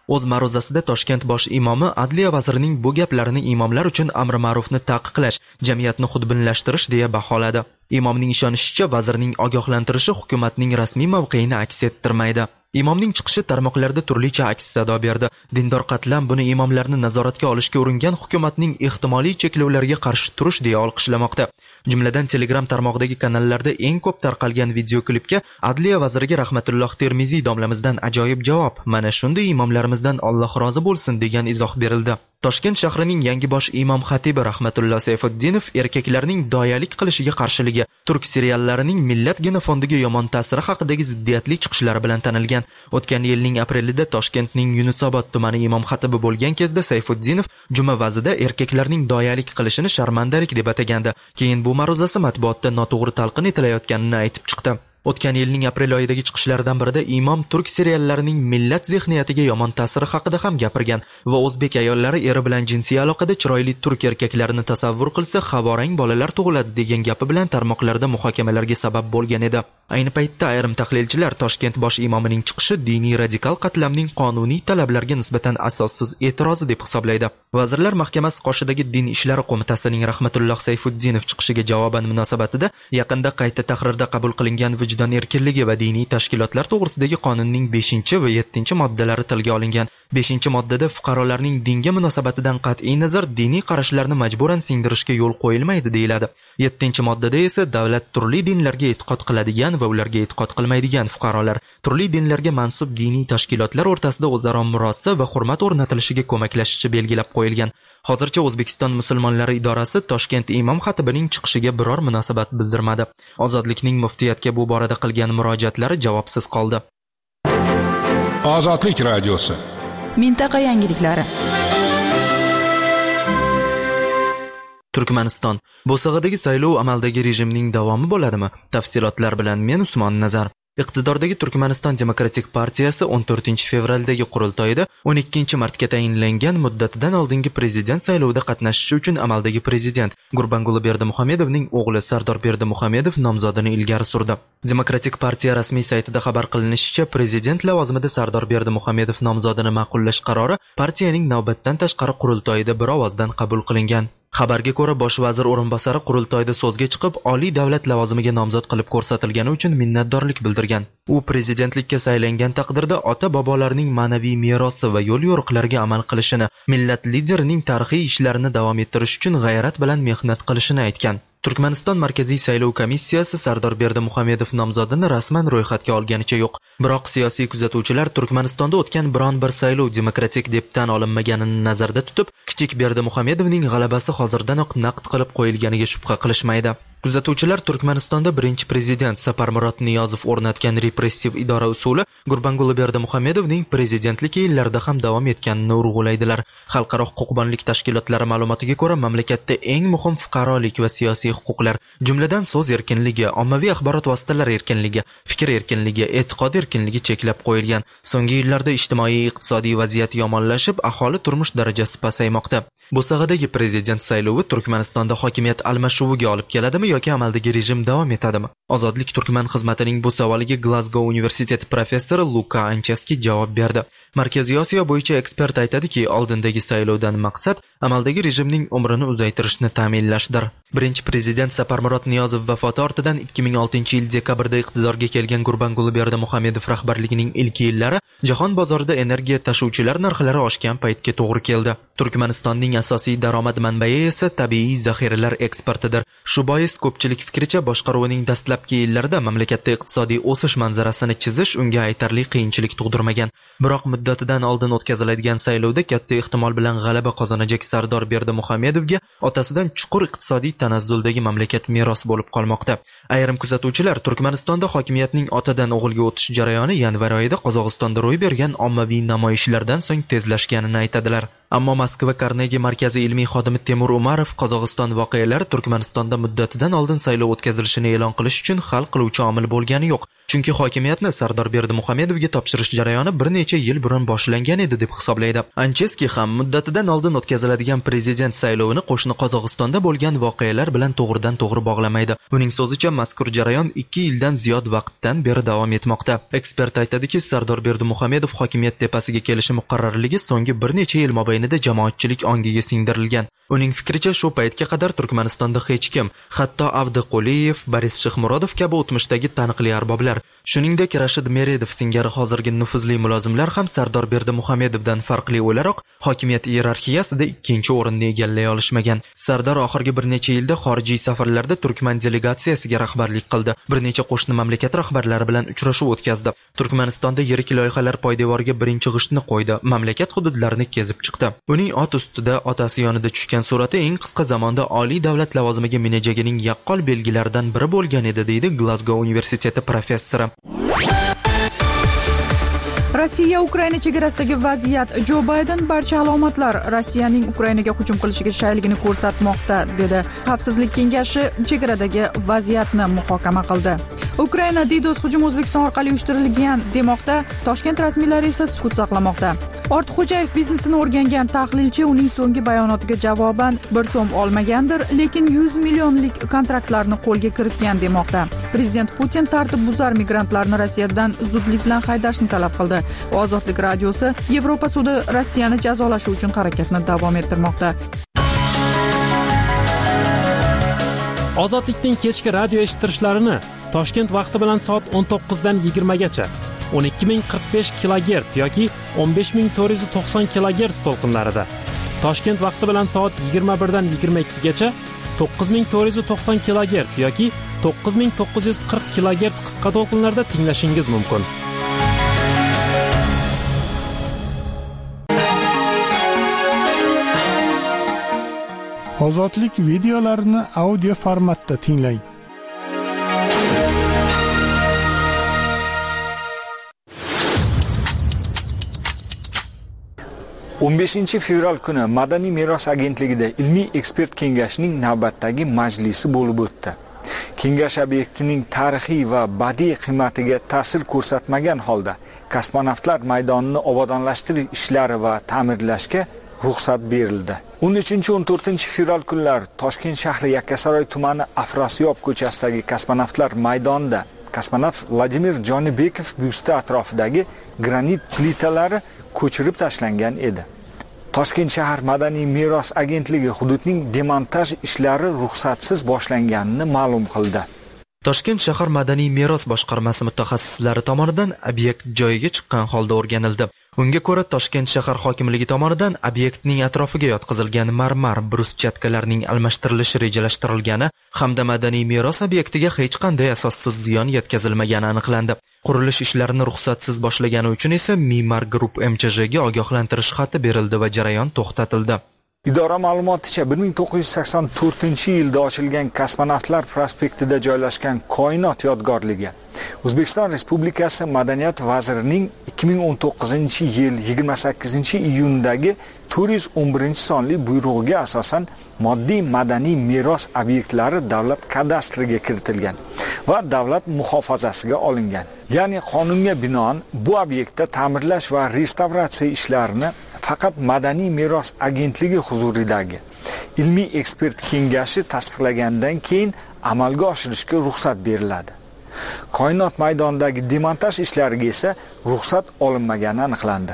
O'z ma'ruzasida Toshkent bosh imomi Adliya vazirining bu gaplarini imomlar uchun amri ma'rufni taqiqlash, jamiyatni xudbinlashtirish deya baholadi. Imomning ishonishicha, vazirning ogohlantirishi hukumatning rasmiy mavqeini aks ettirmaydi. Imomning chiqishi tarmoqlarda turlicha aks sado berdi. Dindor qatlam buni imomlarni nazoratga olishga uringan hukumatning ehtimoliy cheklovlarga qarshi turish deya olqishlamoqda. Jumladan Telegram tarmog'idagi kanallarda eng ko'p tarqalgan videoklipga Adliya vaziriga Rahmatulloh Termiziy domlamizdan ajoyib javob, mana shunday imomlarimizdan Alloh rozi bo'lsin degan izoh berildi. Toshkent shahrining yangi bosh imom xatibi Rahmatulloh Sayfuddinov erkaklarning doyalik qilishiga qarshiligi, turk seriallarining millat genofondiga yomon ta'siri haqidagi ziddiyatli chiqishlari bilan tanilgan. O'tgan yilning aprelida Toshkentning Yunusobod tumani imom xatibi bo'lgan kezda Sayfuddinov juma vazida erkaklarning doyalik qilishini sharmandalik deb atagandi. Keyin bu ma'ruzasi matbuotda noto'g'ri talqin etilayotganini aytib chiqdi. O'tgan yilning aprel oyidagi chiqishlaridan birida imom turk seriallarining millat zehniyatiga yomon ta'siri haqida ham gapirgan va o'zbek ayollari eri bilan jinsiy aloqada chiroyli turk erkaklarini tasavvur qilsa havorang bolalar tug'iladi degan gapi bilan tarmoqlarda muhokamalarga sabab bo'lgan edi. Ayni paytda ayrim tahlilchilar Toshkent bosh imomining chiqishi diniy radikal qatlamning qonuniy talablarga nisbatan asossiz e'tirozi deb hisoblaydi. Vazirlar Mahkamasi qoshidagi Din ishlari qo'mitasining Rahmatulloh Sayfuddinov chiqishiga javoban munosabatida yaqinda qayta tahrirda qabul qilingan vijdon erkinligi va diniy tashkilotlar to'g'risidagi qonunning beshinchi va yettinchi moddalari tilga olingan. beshinchi moddada fuqarolarning dinga munosabatidan qat'iy nazar diniy qarashlarni majburan singdirishga yo'l qo'yilmaydi deyiladi. yettinchi moddada esa davlat turli dinlarga e'tiqod qiladigan va ularga e'tiqod qilmaydigan fuqarolar turli dinlarga mansub diniy tashkilotlar o'rtasida o'zaro murosa va hurmat o'rnatilishiga ko'maklashishi belgilab qo'yilgan. Hozircha O'zbekiston musulmonlari idorasi Toshkent imom xatibining chiqishiga biror munosabat bildirmadi. Ozodlikning muftiyatga bu borada qilgan murojaatlari javobsiz qoldi. Ozodlik radiosi. Mintaqa yangiliklari. Turkmaniston. Bo'sag'adagi saylov amaldagi rejimning davomi bo'ladimi? Tafsilotlar bilan men Usmon Nazar. Iqtidordagi Turkmaniston Demokratik partiyasi o'n to'rtinchi fevraldagi qurultoyida o'n ikkinchi martga tayinlangan muddatidan oldingi prezident saylovida qatnashishi uchun amaldagi prezident Gurbanguli Berdimuhamedovning o'g'li Sardor Berdimuhamedov nomzodini ilgari surdi. Demokratik partiya rasmiy saytida xabar qilinishicha, prezident lavozimida Sardor Berdimuhamedov nomzodini ma'qullash qarori partiyaning navbatdan tashqari qurultoyida bir ovozdan qabul qilingan. Xabarga ko'ra, bosh vazir o'rinbosari qurultoyda so'zga chiqib, oliy davlat lavozimiga nomzod qilib ko'rsatilgani uchun minnatdorlik bildirgan. U prezidentlikka saylangan taqdirda ota-bobolarining ma'naviy merosi va yo'l yo'riqlariga amal qilishini, millat liderining tarixiy ishlarini davom ettirish uchun g'ayrat bilan mehnat qilishini aytgan. Turkmaniston Markaziy saylov komissiyasi Sardor Berdimuhamedov nomzodini rasman ro'yxatga olganicha yo'q. Biroq siyosiy kuzatuvchilar Turkmanistonda o'tgan biron bir saylov demokratik deb tan olinmaganini nazarda tutib, kichik Berdimuhamedovning g'alabasi hozirdanoq naqd qilib qo'yilganiga shubha qilishmaydi. Kuzatuvchilar Turkmanistonda birinchi prezident Saparmurod Niyozov o'rnatgan repressiv idora usuli Gurbanguli Berdimuhamedovning prezidentlik yillarida ham davom etganini urg'ulaydilar. Xalqaro huquqbonlik tashkilotlari ma'lumotiga ko'ra, mamlakatda eng muhim fuqarolik va siyosiy huquqlar, jumladan so'z erkinligi, ommaviy axborot vositalari erkinligi, fikr erkinligi, e'tiqod erkinligi cheklab qo'yilgan. So'nggi yillarda ijtimoiy-iqtisodiy vaziyat yomonlashib, aholi turmush darajasi pasaymoqda. Bo'sag'adagi prezident saylovi Turkmanistonda hokimiyat almashuviga olib keladimi yoki amaldagi rejim davom etadimi? Ozodlik Turkman xizmatining bu savoliga Glasgow universiteti professori Luka Ancheski javob berdi. Markaziy Osiyo bo'yicha ekspert aytadiki, oldindagi saylovdan maqsad amaldagi rejimning umrini uzaytirishni ta'minlashdir. Birinchi prezident Saparmurod Niyozov vafoti ortidan ikki ming oltinchi yil dekabrda iqtidorga kelgan Gurbanguli Berdimuhamedov rahbarligining ilk yillari jahon bozorida energiya tashuvchilar narxlari oshgan paytga to'g'ri keldi. Turkmanistonning asosiy daromad manbai esa tabiiy zaxiralar eksportidir. Shu bois ko'pchilik fikricha boshqaruvining dastlabki yillarida mamlakatda iqtisodiy o'sish manzarasini chizish unga aytarli qiyinchilik tug'dirmagan. Biroq muddatidan oldin o'tkaziladigan saylovda katta ehtimol bilan g'alaba qozonajak Sardor Berdimuhamedovga otasidan chuqur iqtisodiy tanazzuldagi mamlakat meros bo'lib qolmoqda. Ayrim kuzatuvchilar Turkmanistonda hokimiyatning otadan o'g'ilga o'tish jarayoni yanvar oyida Qozog'istonda ro'y bergan ommaviy namoyishlardan so'ng tezlashganini aytadilar. Ammo Moskva Carnegie markazi ilmiy xodimi Temur Umarov Qozog'iston voqealari Turkmanistonda muddatidan oldin saylov o'tkazilishini e'lon qilish uchun hal qiluvchi omil bo'lgani yo'q. Chunki hokimiyatni Sardor Berdimuhamedovga topshirish jarayoni bir necha yil burun jarayon boshlangan edi deb hisoblaydi. Ancheski ham muddatidan oldin o'tkaziladigan prezident saylovini qo'shni Qozog'istonda bo'lgan voqealar bilan to'g'ridan to'g'ri bog'lamaydi. Uning so'zicha mazkur jarayon ikki yildan ziyod vaqtdan beri davom etmoqda. Ekspert aytadiki, Sardor Berdimuhamedov hokimiyat tepasiga kelishi muqarrarligi so'nggi bir necha yil mobaynida jamoatchilik ongiga singdirilgan. Uning fikricha, shu paytga qadar Turkmanistonda hech kim, hatto Avdiquliyev, Boris Shixmurodov kabi o'tmishdagi taniqli arboblar, shuningdek Rashid Meredov singari hozirgi nufuzli mulozimlar ham Sardor Berdimuhamedovdan farqli o'laroq hokimiyat iyerarxiyasida ikkinchi o'rinni egallay olishmagan. Sardor oxirgi bir necha yilda xorijiy safarlarda Turkman delegatsiyasiga rahbarlik qildi. Bir necha qo'shni mamlakat rahbarlari bilan uchrashuv o'tkazdi. Turkmanistonda yirik loyihalar poydevoriga birinchi g'ishtni qo'ydi. Mamlakat hududlarini kezib chiqdi. Uning ot ustida otasi yonida tushgan surati eng qisqa zamonda oliy davlat lavozimiga menajagining yaqqol belgilaridan biri bo'lgan edi, deydi Glazgo universiteti professori. Rossiya Ukraina chegarasidagi vaziyat. Jo Bayden barcha alomatlar Rossiyaning Ukrainaga hujum qilishiga shayligini ko'rsatmoqda, dedi. Xavfsizlik kengashi chegaradagi vaziyatni muhokama qildi. Ukraina DDoS hujumi O'zbekiston orqali uyushtirilgan demoqda, Toshkent rasmiylari esa sukut saqlamoqda. Ortiqxo'jayev biznesini o'rgangan tahlilchi uning so'nggi bayonotiga javoban bir so'm olmagandir, lekin yuz millionlik kontraktlarni qo'lga kiritgan demoqda. Prezident Putin tartib buzar migrantlarni Rossiyadan zudlik bilan haydashni talab qildi. Ozodlik radiosi Yevropa sudi Rossiyani jazolash uchun harakatni davom ettirmoqda. Ozodlikning kechki radio eshittirishlarini Toshkent vaqti bilan soat o'n to'qqizdan yigirma gacha o'n ikki ming qirq besh kilogerts yoki o'n besh ming to'rt yuz to'qson kilogerts to'lqinlarida, Toshkent vaqti bilan soat yigirma birdan yigirma ikki gacha to'qqiz ming to'rt yuz to'qson kilogerts yoki to'qqiz ming to'qqiz yuz qirq kilogerts qisqa to'lqinlarda tinglashingiz mumkin. Ozodlik videolarini audio formatda tinglang. o'n beshinchi fevral kuni Madaniy meros agentligida ilmiy ekspert kengashining navbatdagi majlisi bo'lib o'tdi. Kengash obyektining tarixiy va badiiy qiymatiga ta'sir ko'rsatmagan holda kosmonavtlar maydonini obodonlashtirish ishlari va ta'mirlashga ruxsat berildi. o'n uchinchi o'n to'rtinchi fevral kunlari Toshkent shahri Yakkasaroy tumani Afrosiyob ko'chasidagi kosmonavtlar maydonida kosmonavt Vladimir Jonibekov byusti atrofidagi granit plitalari ko'chirib tashlangan edi. Toshkent shahar Madaniy meros agentligi hududning demontaj ishlari ruxsatsiz boshlanganini ma'lum qildi. Toshkent shahar Madaniy meros boshqarmasi mutaxassislari tomonidan obyekt joyiga chiqqan holda o'rganildi. Unga ko'ra, Toshkent shahar hokimligi tomonidan obyektning atrofiga yotqizilgan marmar bruschatkalarning almashtirilishi rejalashtirilgani hamda madaniy meros obyektiga hech qanday asossiz ziyon yetkazilmagani aniqlandi. Qurilish ishlarini ruxsatsiz boshlagani uchun esa Mimar Group M Ch Jga ogohlantirish xati berildi va jarayon to'xtatildi. Idora ma'lumoticha bir ming to'qqiz yuz sakson to'rtinchi yilda ochilgan Kosmonavtlar prospektida joylashgan koinot yodgorligi O'zbekiston Respublikasi Madaniyat vazirining ikki ming o'n to'qqizinchi yil yigirma sakkizinchi iyundagi to'rt yuz o'n birinchi sonli buyrug'iga asosan moddiy madaniy meros obyektlari davlat kadastriga kiritilgan va davlat muhofazasiga olingan. Ya'ni qonunga binoan bu obyektda ta'mirlash va restavratsiya ishlarini faqat Madaniy meros agentligi huzuridagi ilmiy ekspert kengashi tasdiqlagandan keyin amalga oshirishga ruxsat beriladi. Koinot maydonidagi demontaj ishlariga esa ruxsat olinmagani aniqlandi.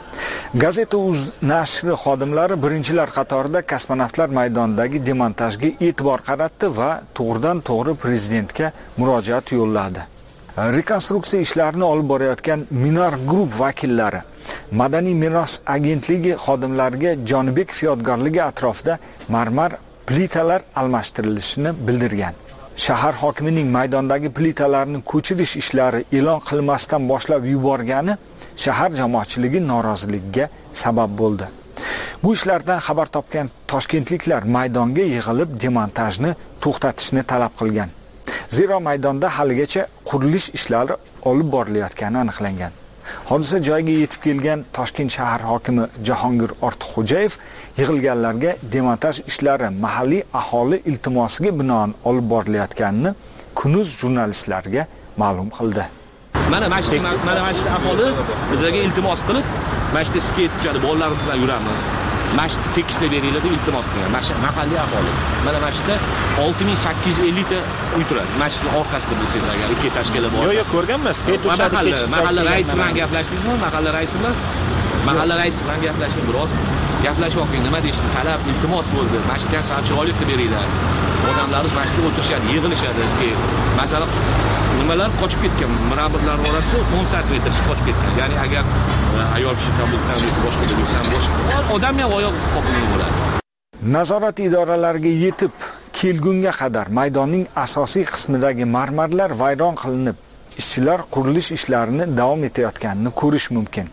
Gazeta.uz nashri xodimlari birinchilar qatorida kosmonavtlar maydonidagi demontajga e'tibor qaratdi va to'g'ridan to'g'ri prezidentga murojaat yo'lladi. Rekonstruksiya ishlarini olib borayotgan Minar Group vakillari Madaniy meros agentligi xodimlariga Jonibekov yodgorligi atrofida marmar plitalar almashtirilishini bildirgan. Shahar hokimining maydondagi plitalarni ko'chirish ishlari e'lon qilmasdan boshlab yuborgani shahar jamoatchiligi noroziligiga sabab bo'ldi. Bu ishlardan xabar topgan toshkentliklar maydonga yig'ilib demontajni to'xtatishni talab qilgan. Zero maydonda haligacha qurilish ishlari olib borilayotgani aniqlangan. Hodisa joyiga yetib kelgan Toshkent shahar hokimi Jahongir Ortiqxo'jayev yig'ilganlarga demontaj ishlari mahalliy aholi iltimosiga binoan olib borilayotganini Kunuz jurnalistlarga ma'lum qildi. Mana mana mana aholi bizlarga iltimos qilib, Mana shu skeyt uchadi, bolalarimiz bilan yuramiz. Mana shu tekislab beringlar deb iltimos qilgan. Mana shu mahalliy aholi. Mana mana shu olti ming sakkiz yuz ellik ta uy turadi. Mana shu orqasida bilsangiz agar ikki tashkilot bor. Yo'q, yo'q, ko'rganman. Skeyt uchadi. Mahalla raisi bilan gaplashdingizmi? Mahalla raisi bilan mahalla raisi bilan gaplashing, biroz gaplashib oqing. Nima deyishni talab, iltimos bo'ldi. Mana shu ham chiroyli qilib beringlar. Odamlarimiz mana shu o'tirishadi, yig'ilishadi. Eski masalan nimalar qochib ketgan, mirabirlar orasi o'n santimetr qochib ketgan. Ya'ni agar ayol kishi kabuldan yoki boshqa bo'lsam boshqa odam ham oyoq qoqilgan bo'ladi. Nazorat idoralariga yetib kelgunga qadar maydonning asosiy qismidagi marmarlar vayron qilinib, ishchilar qurilish ishlarini davom etayotganini ko'rish mumkin.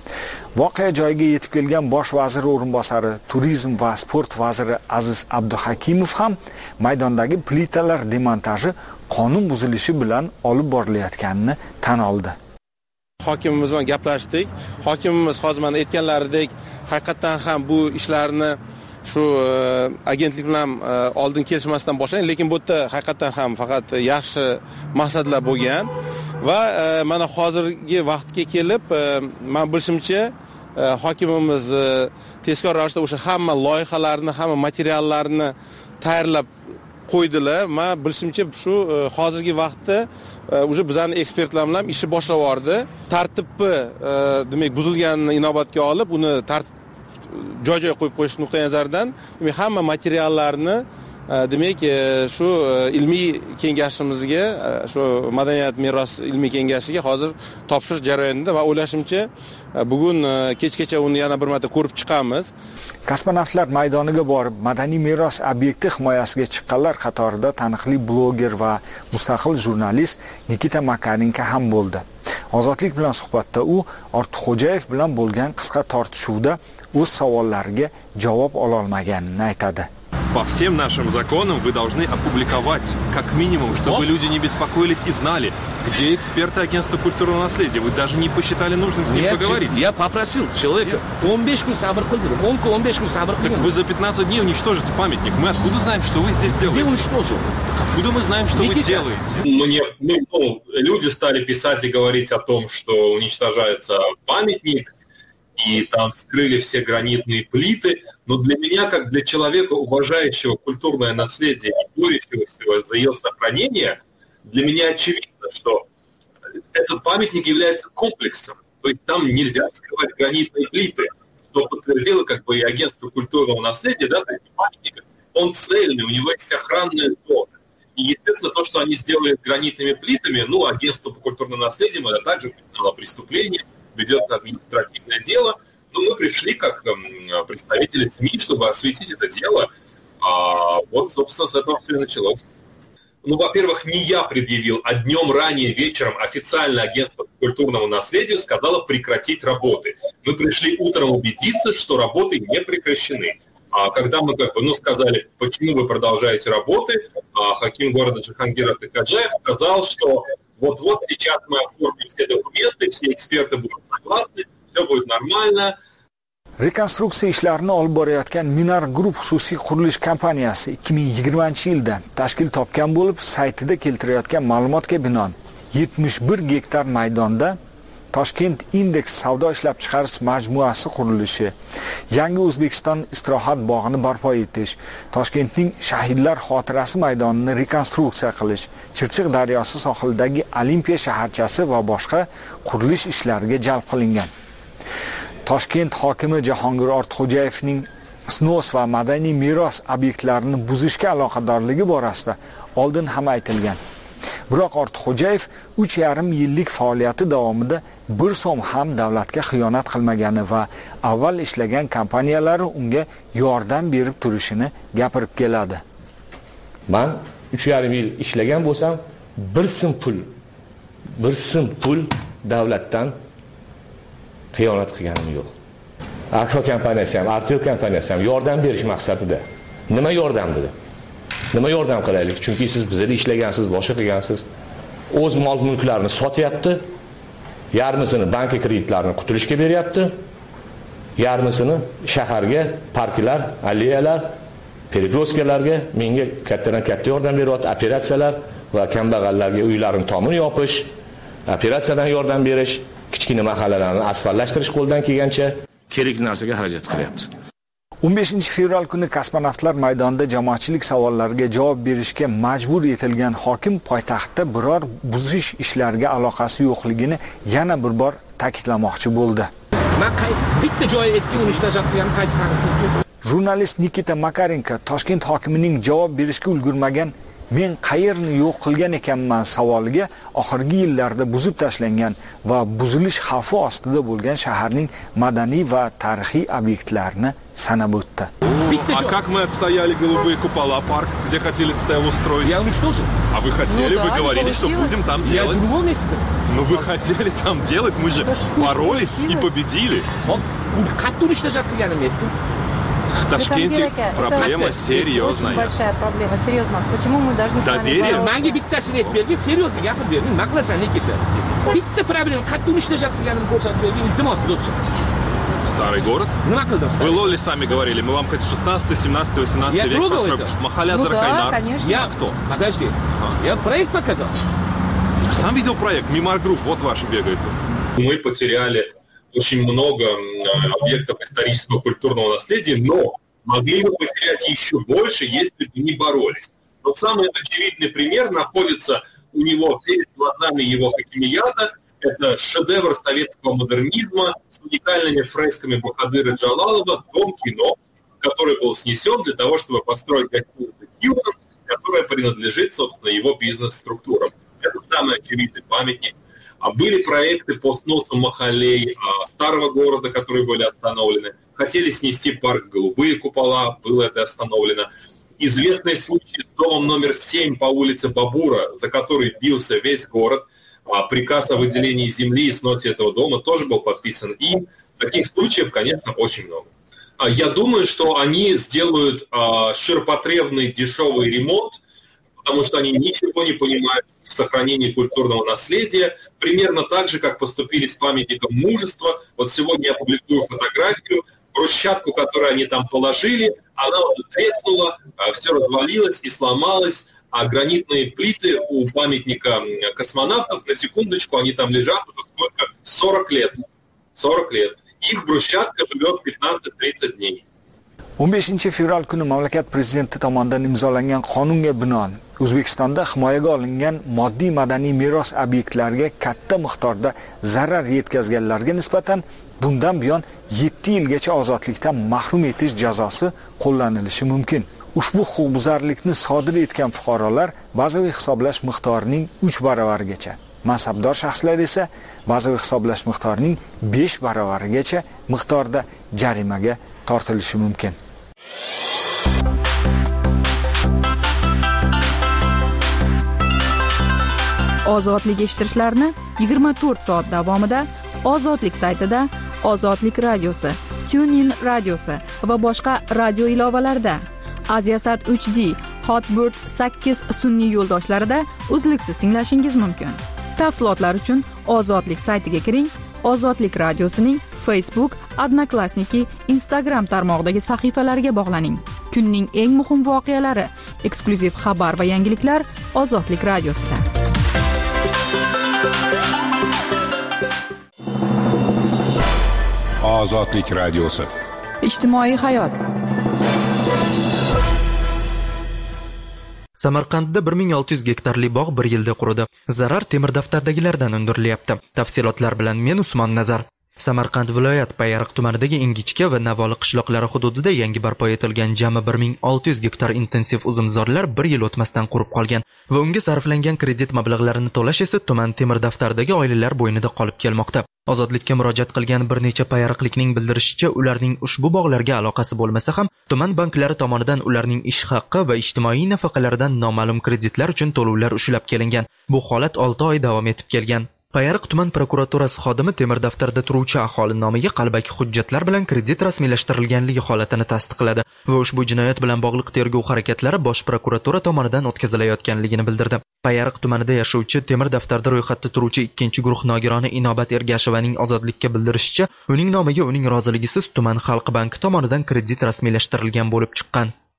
Voqea joyiga yetib kelgan bosh vazir o'rinbosari, turizm va sport vaziri Aziz Abduhakimov ham maydondagi plitalar demontaji qonun buzilishi bilan olib borilayotganini tan oldi. Hokimimiz bilan gaplashdik. Hokimimiz hozir mana aytganlaridek, haqiqatan ham bu ishlarni shu agentlik bilan oldin kelishmasdan boshlang, lekin bu yerda haqiqatan ham faqat yaxshi maqsadlar bo'lgan va mana hozirgi vaqtga kelib, men bilishimcha hokimimiz tezkor ravishda o'sha hamma loyihalarni, hamma materiallarni tayyorlab qo'ydilar. Men bilishimcha shu hozirgi vaqtda уже bizning ekspertlar bilan ishi boshlab yubordi. Tartibni demak buzilganini inobatga olib, uni tartib joy-joy qo'yib qo'yish nuqtai nazaridan demak hamma materiallarni demak shu ilmiy kengashimizga, shu madaniyat meros ilmiy kengashiga hozir topshirish jarayonida va o'ylashimcha bugun kechgacha uni yana bir marta ko'rib chiqamiz. Kosmonavtlar maydoniga borib madaniy meros obyekti himoyasiga chiqqanlar qatorida taniqli bloger va mustaqil jurnalist Nikita Makarenko ham bo'ldi. Ozodlik bilan suhbatda u Ortiqxo'jayev bilan bo'lgan qisqa tortishuvda o'z savollariga javob ola olmaganini aytadi. По всем нашим законам вы должны опубликовать, как минимум, чтобы люди не беспокоились и знали, где эксперты агентства культурного наследия. Вы даже не посчитали нужным с ним Нет, поговорить. Я попросил человека, он besh kun sabr qildi, он он besh kun sabr qildi. Так вы за пятнадцать дней уничтожите памятник. Мы откуда знаем, что вы здесь делаете? Где уничтожил? Откуда мы знаем, что Никита. Вы делаете? Мне, ну, ну, люди стали писать и говорить о том, что уничтожается памятник, и там скрыли все гранитные плиты. Но для меня, как для человека, уважающего культурное наследие и борющегося за ее сохранение, для меня очевидно, что этот памятник является комплексом. То есть там нельзя скрывать гранитные плиты, что подтвердило как бы и агентство культурного наследия, да, такой памятник, он цельный, у него есть охранная зона. И, естественно, то, что они сделали гранитными плитами, ну, агентство по культурному наследию, это также признало преступление, ведет административное дело. Но мы пришли как э, представители СМИ, чтобы осветить это дело. А вот, собственно, с этого все и началось. Ну, во-первых, не я предъявил, а днем ранее вечером официально агентство по культурному наследию сказало прекратить работы. Мы пришли утром убедиться, что работы не прекращены. А когда мы как бы, ну, сказали, почему вы продолжаете работы, а хаким города Джахангир Артыкаджаев сказал, что вот-вот сейчас мы оформим все документы, все эксперты будут согласны, все будет нормально. Rekonstruksiya ishlarini olib borayotgan Minar Group xususiy qurilish kompaniyasi ikki ming yigirmanchi yilda tashkil topgan bo'lib, saytida keltirayotgan ma'lumotga binoan yetmish bir gektar maydonda Toshkent Index savdo ishlab chiqarish majmuasi qurilishi, Yangi O'zbekiston istirohat bog'ini barpo etish, Toshkentning shahidlar xotirasi maydonini rekonstruksiya qilish, Chirchiq daryosi sohilidagi Olimpiya shaharchasi va boshqa qurilish ishlariga jalb qilingan. Toshkent hokimi Jahongir Ortiqxo'jayevning snos va madaniy meros obyektlarini buzishga aloqadorligi borasida oldin ham aytilgan. Biroq Ortiqxo'jayev uch yarim yillik faoliyati davomida bir so'm ham davlatga xiyonat qilmagani va avval ishlagan kompaniyalari unga yordam berib turishini gapirib keladi. Men uch yarim yil ishlagan bo'lsam, bir so'm pul, bir so'm pul davlatdan xiyonat qilganim yo'q. Akfa kompaniyasi ham, Artel kompaniyasi ham yordam berish maqsadida. Nima yordam dedi? Nima yordam qilaylik? Chunki siz bizda ishlagansiz, boshqa qilgansiz. O'z mol-mulklarini sotyapti. Yarmisini bank kreditlarini qutulishga beryapti. Yarmisini shaharga parklar, alleyalar, perikroskalarga menga kattadan katta yordam beryapti. Operatsiyalar va kambag'allarga uylarini tomini yopish, operatsiyadan yordam berish kichkina mahallalarni asfaltlashtirish qo'ldan kelgancha kerakli narsaga xarajat qilyapti. o'n beshinchi fevral kuni kosmonavtlar maydonida jamoatchilik savollariga javob berishga majbur etilgan hokim poytaxtda biror buzish ishlariga aloqasi yo'qligini yana bir bor ta'kidlamoqchi bo'ldi. Men bitta joy aytdim, uni ishlashab turgan qaysi haqiqat? Jurnalist Nikita Makarenko Toshkent hokimining javob berishga ulgurmagan "Men qayerni yo'q qilgan ekanman" savoliga oxirgi yillarda buzib tashlangan va buzilish xavfi ostida bo'lgan shaharning madaniy va tarixiy obyektlarini sanab o'tdi. А как мы отстояли голубые купола, парк, где хотели СТЭЛ устроить? Я уничтожил. А вы хотели, ну, вы да, говорили, что будем там я делать. Ну вы хотели там делать, мы же боролись и победили. Как уничтожать я не В Ташкенте проблема серьезная. Очень большая проблема, серьезно. Почему мы должны Доверие. с вами Манги bitta свет berdi, серьезно gapir berdi. Nima qilasan Nikita? Bitta проблема, qattiq ishlashab turganini ko'rsatib berdi, iltimos do'stim. Старый город? Nima qildim? Вы Лоли сами говорили, мы вам хоть шестнадцатый, семнадцатый, восемнадцатый век построим. Махаля ну, Заркайнар. Да, конечно. Я кто? Подожди. А. Я проект показал. Сам видел проект, Мимар Групп, вот ваши бегают. Мы потеряли очень много объектов исторического культурного наследия, но могли бы потерять еще больше, если бы не боролись. Вот самый очевидный пример находится у него перед глазами его хакимията. Это шедевр советского модернизма с уникальными фресками Бахадыра Джалалова «Дом кино», который был снесен для того, чтобы построить гостиницу «Хилтон», которая принадлежит, собственно, его бизнес-структурам. Это самый очевидный памятник. А были проекты по сносу махалей старого города, которые были остановлены. Хотели снести парк «Голубые купола», было это остановлено. Известный случай с домом номер семь по улице Бабура, за который бился весь город. Приказ о выделении земли и сносе этого дома тоже был подписан им. Таких случаев, конечно, очень много. Я думаю, что они сделают ширпотребный дешевый ремонт, потому что они ничего не понимают в сохранении культурного наследия, примерно так же, как поступили с памятником мужества. Вот сегодня я публикую фотографию, брусчатку, которую они там положили, она уже треснула, все развалилось и сломалось, а гранитные плиты у памятника космонавтов, на секундочку, они там лежат уже сколько? сорок лет. сорок лет. Их брусчатка живет пятнадцать-тридцать дней. o'n beshinchi fevral kuni mamlakat prezidenti tomonidan imzolangan qonunga binoan O'zbekistonda himoyaga olingan moddiy madaniy meros obyektlariga katta miqdorda zarar yetkazganlarga nisbatan bundan buyon yetti yilgacha ozodlikdan mahrum etish jazosi qo'llanilishi mumkin. Ushbu huquqbuzarlikni sodir etgan fuqarolar bazaviy hisoblash miqdorining uch baravarigacha, mansabdor shaxslar esa bazaviy hisoblash miqdorining besh baravarigacha miqdorda jarimaga tortilishi mumkin. Ozodlik eshittirishlarni yigirma to'rt soat davomida Ozodlik saytida, Ozodlik radiosi, TuneIn radiosi va boshqa radio ilovalarida, Aziasat uch D, Hotbird sakkiz sun'iy yo'ldoshlarida uzluksiz tinglashingiz mumkin. Tafsilotlar uchun Ozodlik saytiga kiring. Ozodlik radiosining Facebook, Odnoklassniki, Instagram tarmog'idagi sahifalariga bog'laning. Kunning eng muhim voqealari, eksklyuziv xabar va yangiliklar Ozodlik radiosida. Ozodlik radiosi. Ijtimoiy hayot. Samarqandda bir ming olti yuz gektarli bog' bir yilda quridi. Zarar temir daftardagilardan undirilyapti. Tafsilotlar bilan men Usmon Nazar. Samarqand viloyat Payariq tumanidagi Ingichka va Navoli qishloqlari hududida yangi barpo etilgan jami bir ming olti yuz gektar intensiv uzumzorlar bir yil o'tmasdan qurib qolgan va unga sarflangan kredit mablag'larini to'lash esa tuman temir daftaridagi oilalar bo'ynida qolib kelmoqda. Ozodlikka murojaat qilgan bir necha payariqlikning bildirishicha, ularning ushbu bog'larga aloqasi bo'lmasa ham, tuman banklari tomonidan ularning ish haqqi va ijtimoiy nafaqalardan noma'lum kreditlar uchun to'lovlar ushlab kelingan. Bu holat olti oy davom etib kelgan. Payariq tuman prokuraturasi xodimi temir daftarda turuvchi aholi nomiga qalbaki hujjatlar bilan kredit rasmiylashtirilganligi holatini tasdiqladi va ushbu jinoyat bilan bog'liq tergov harakatlari bosh prokuratura tomonidan o'tkazilayotganligini bildirdi. Payariq tumanida yashovchi temir daftarda ro'yxatda turuvchi ikkinchi guruh nogironi Inobat Ergashevaning Ozodlikka bildirishicha, uning nomiga uning roziligisiz tuman xalq banki tomonidan kredit rasmiylashtirilgan bo'lib chiqqan.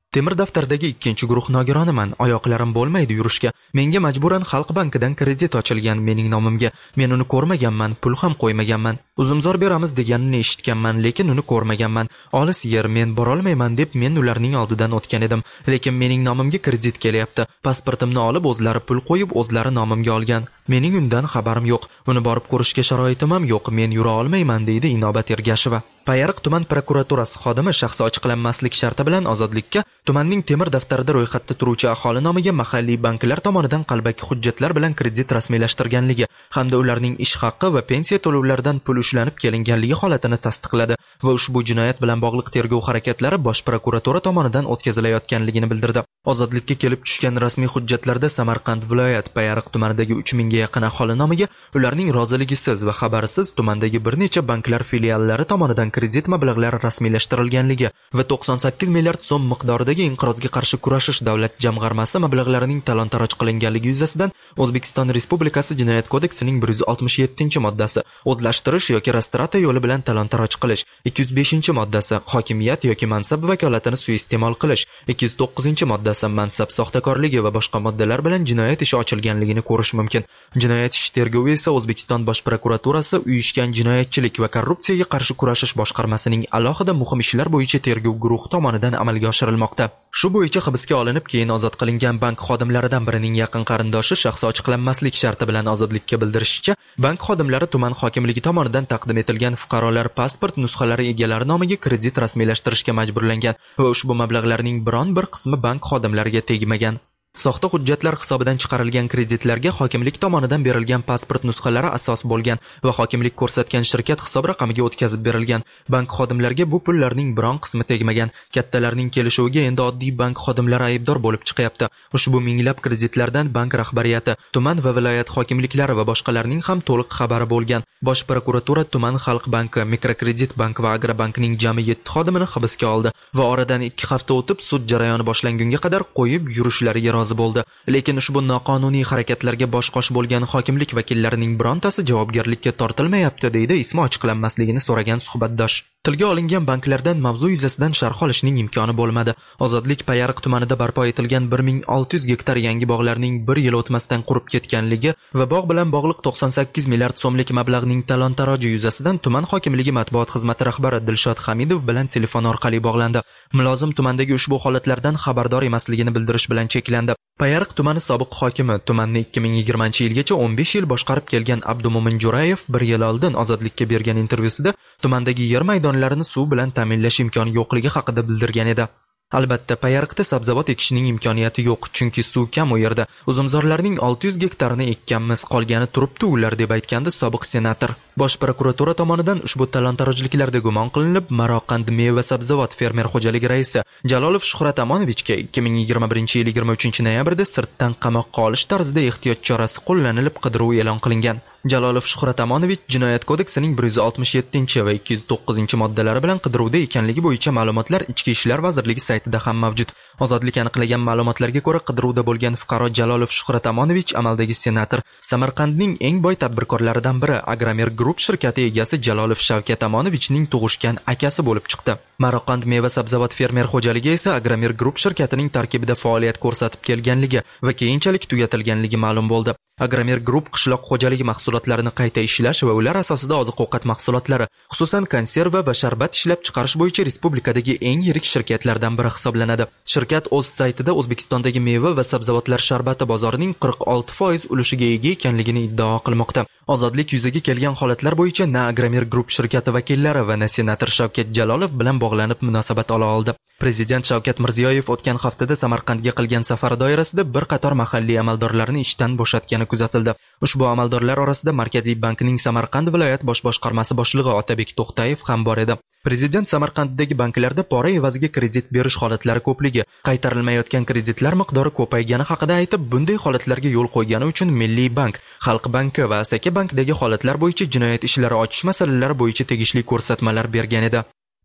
Temir daftardagi ikkinchi guruh nogironiman. Oyoqlarim bo'lmaydi yurishga. Menga majburan Xalq bankidan kredit ochilgan mening nomimga. Men uni ko'rmaganman, pul ham qo'ymaganman. Uzumzor beramiz deganini eshitganman, lekin uni ko'rmaganman. Olis yer, men bora olmayman deb men ularning oldidan o'tgan edim. Lekin mening nomimga kredit kelyapti. Pasportimni olib o'zlari pul qo'yib, o'zlari nomimga olgan. Mening undan xabarim yo'q. Uni borib ko'rishga sharoitim ham yo'q. Men yura olmayman, deydi Inobat Ergasheva. Payariq tuman prokuraturasi xodimi shaxsi ochiqlanmaslik sharti bilan ozodlikka tumanning temir daftarida ro'yxatda turuvchi aholi nomiga mahalliy banklar tomonidan qalbaki hujjatlar bilan kredit rasmiylashtirganligi hamda ularning ish haqqi va pensiya to'lovlaridan pul ushlanib kelinganligi holatini tasdiqladi va ushbu jinoyat bilan bog'liq tergov harakatlari bosh prokuratura tomonidan o'tkazilayotganligini bildirdi. Ozodlikka kelib tushgan rasmiy hujjatlarda Samarqand viloyat Payariq tumanidagi uch mingga yaqin aholi nomiga ularning roziligisiz va xabarisiz tumandagi bir necha banklar filiallari tomonidan kredit mablag'lari rasmiylashtirilganligi va to'qson sakkiz milliard so'm miqdoridagi inqirozga qarshi kurashish davlat jamg'armasi mablag'larining talon-taroj qilinganligi yuzasidan O'zbekiston Respublikasi Jinoyat kodeksining bir yuz oltmish yettinchi moddasi o'zlashtirish yoki rastrata yo'li bilan talon-taroj qilish, ikki yuz beshinchi moddasi hokimiyat yoki mansab vakolatini suiiste'mol qilish, ikki yuz to'qqizinchi moddasi mansab soxtakorligi va boshqa moddalar bilan jinoyat ishi ochilganligini ko'rish mumkin. Jinoyat ishi tergovi esa O'zbekiston Bosh prokuraturasi uyushgan jinoyatchilik va korrupsiyaga qarshi kurashish boshqarmasining alohida muhim ishlar bo'yicha tergov guruhi tomonidan amalga oshirilmoqda. Shu bo'yicha hibsga olinib, keyin ozod qilingan bank xodimlaridan birining yaqin qarindoshi shaxsi ochiqlanmaslik sharti bilan ozodlikka bildirishicha, bank xodimlari tuman hokimligi tomonidan taqdim etilgan fuqarolar pasport nusxalari egalari nomiga kredit rasmiylashtirishga majburlangan va ushbu mablag'larning biron bir qismi bank xodimlariga tegmagan. Soxta hujjatlar hisobidan chiqarilgan kreditlarga hokimlik tomonidan berilgan pasport nusxalari asos bo'lgan va hokimlik ko'rsatgan shirkat hisob raqamiga o'tkazib berilgan. Bank xodimlariga bu pullarning biron qismi tegmagan. Kattalarning kelishuviga endi oddiy bank xodimlari aybdor bo'lib chiqyapti. Ushbu minglab kreditlardan bank rahbariyati, tuman va viloyat hokimliklari va boshqalarning ham to'liq xabari bo'lgan. Bosh prokuratura tuman Xalq banki, Mikrokredit bank va Agrobankning jami yetti xodimini hibsga oldi va oradan ikki hafta o'tib sud jarayoni boshlangunga qadar qo'yib yurishlariga rozi bo'ldi. Lekin ushbu noqonuniy harakatlarga bosh-qosh bo'lgan hokimlik vakillarining birontasi javobgarlikka tortilmayapti, deydi ismi ochiqlanmasligini so'ragan suhbatdosh. Tilga olingan banklardan mavzu yuzasidan sharh olishning imkoni bo'lmadi. Ozodlik Payariq tumanida barpo etilgan bir ming olti yuz gektar yangi bog'larning bir yil o'tmasdan qurib ketganligi va bog' bilan bog'liq to'qson sakkiz milliard so'mlik mablag'ning talon-taroji yuzasidan tuman hokimligi matbuot xizmati rahbari Dilshod Hamidov bilan telefon orqali bog'landi. Mulozim tumandagi ushbu holatlardan xabardor emasligini bildirish bilan cheklandi. Payariq tumani sobiq hokimi tumanni ikki ming yigirmanchi yilgacha o'n besh yil boshqarib kelgan Abdumo'min Jo'rayev bir yil oldin ozodlikka bergan intervyusida tumandagi yer maydonlarini suv bilan ta'minlash imkoni yo'qligi haqida bildirgan edi. Albatta, Payariqda sabzavot ekishning imkoniyati yo'q, chunki suv kam u yerda. Uzumzorlarning olti yuz gektarini ekkanmiz, qolgani turibdi ular, deb aytgandi sobiq senator. Bosh prokuratura tomonidan ushbu talon-tarojliklarda gumon qilinib, Maroqand meva sabzavot fermer xo'jaligi raisi Jalolov Shuhrat Amonovichga ikki ming yigirma birinchi yil yigirma uchinchi noyabrda sirtdan qamoqqa olish tarzida ehtiyot chorasi qo'llanilib qidiruv e'lon qilingan. Jalolov Shuhrat Amonovich Jinoyat kodeksining bir yuz oltmish yettinchi va ikki yuz to'qqizinchi moddalari bilan qidiruvda ekanligi bo'yicha ma'lumotlar Ichki ishlar vazirligi saytida ham mavjud. Ozodlik aniqlagan ma'lumotlarga ko'ra, qidiruvda bo'lgan fuqaro Jalolov Shuhrat Amonovich amaldagi senator, Samarqandning eng boy tadbirkorlaridan biri Agromer Group shirkati egasi Jalolov Shavkat Amonovichning tug'ishgan akasi bo'lib chiqdi. Maroqand meva sabzavot fermer xo'jaligi esa Agromer Group shirkatining tarkibida faoliyat ko'rsatib kelganligi va keyinchalik tugatilganligi ma'lum bo'ldi. Agromer Group qishloq xo'jaligi mahsulotlarini qayta ishlash va ular asosida oziq-ovqat mahsulotlari, xususan konserva va sharbat ishlab chiqarish bo'yicha respublikadagi eng yirik shirkatlardan biri hisoblanadi. Shirkat o'z saytida O'zbekistondagi meva va sabzavotlar sharbati bozorining qirq olti foiz ulushiga ega ekanligini iddao qilmoqda. Ozodlik yuzaga kelgan holatlar bo'yicha na Agromer Group shirkati vakillari va na senator Shavkat Jalolov bilan bog'lanib munosabat ola oldi. Prezident Shavkat Mirziyoyev o'tgan haftada Samarqandga qilgan safar doirasida bir qator mahalliy amaldorlarni ishdan bo'shatgani kuzatildi. Ushbu amaldorlar orasida Markaziy bankning Samarqand viloyat bosh boshqarmasi boshlig'i Otabek To'xtayev ham bor edi. Prezident Samarqanddagi banklarda pora evaziga kredit berish holatlari ko'pligi, qaytarilmayotgan kreditlar miqdori ko'paygani haqida aytib, bunday holatlarga yo'l qo'ygani uchun Milliy bank, Xalq banki va Asaka bankdagi holatlar bo'yicha jinoyat ishlari ochish masalalari bo'yicha tegishli ko'rsatmalar bergan edi.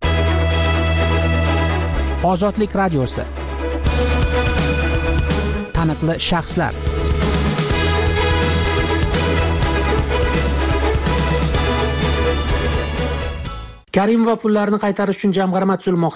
Ozodlik radiosi. Taniqli shaxslar. Karimova pullarni qaytarish uchun jamg'arma tuzilmoqda.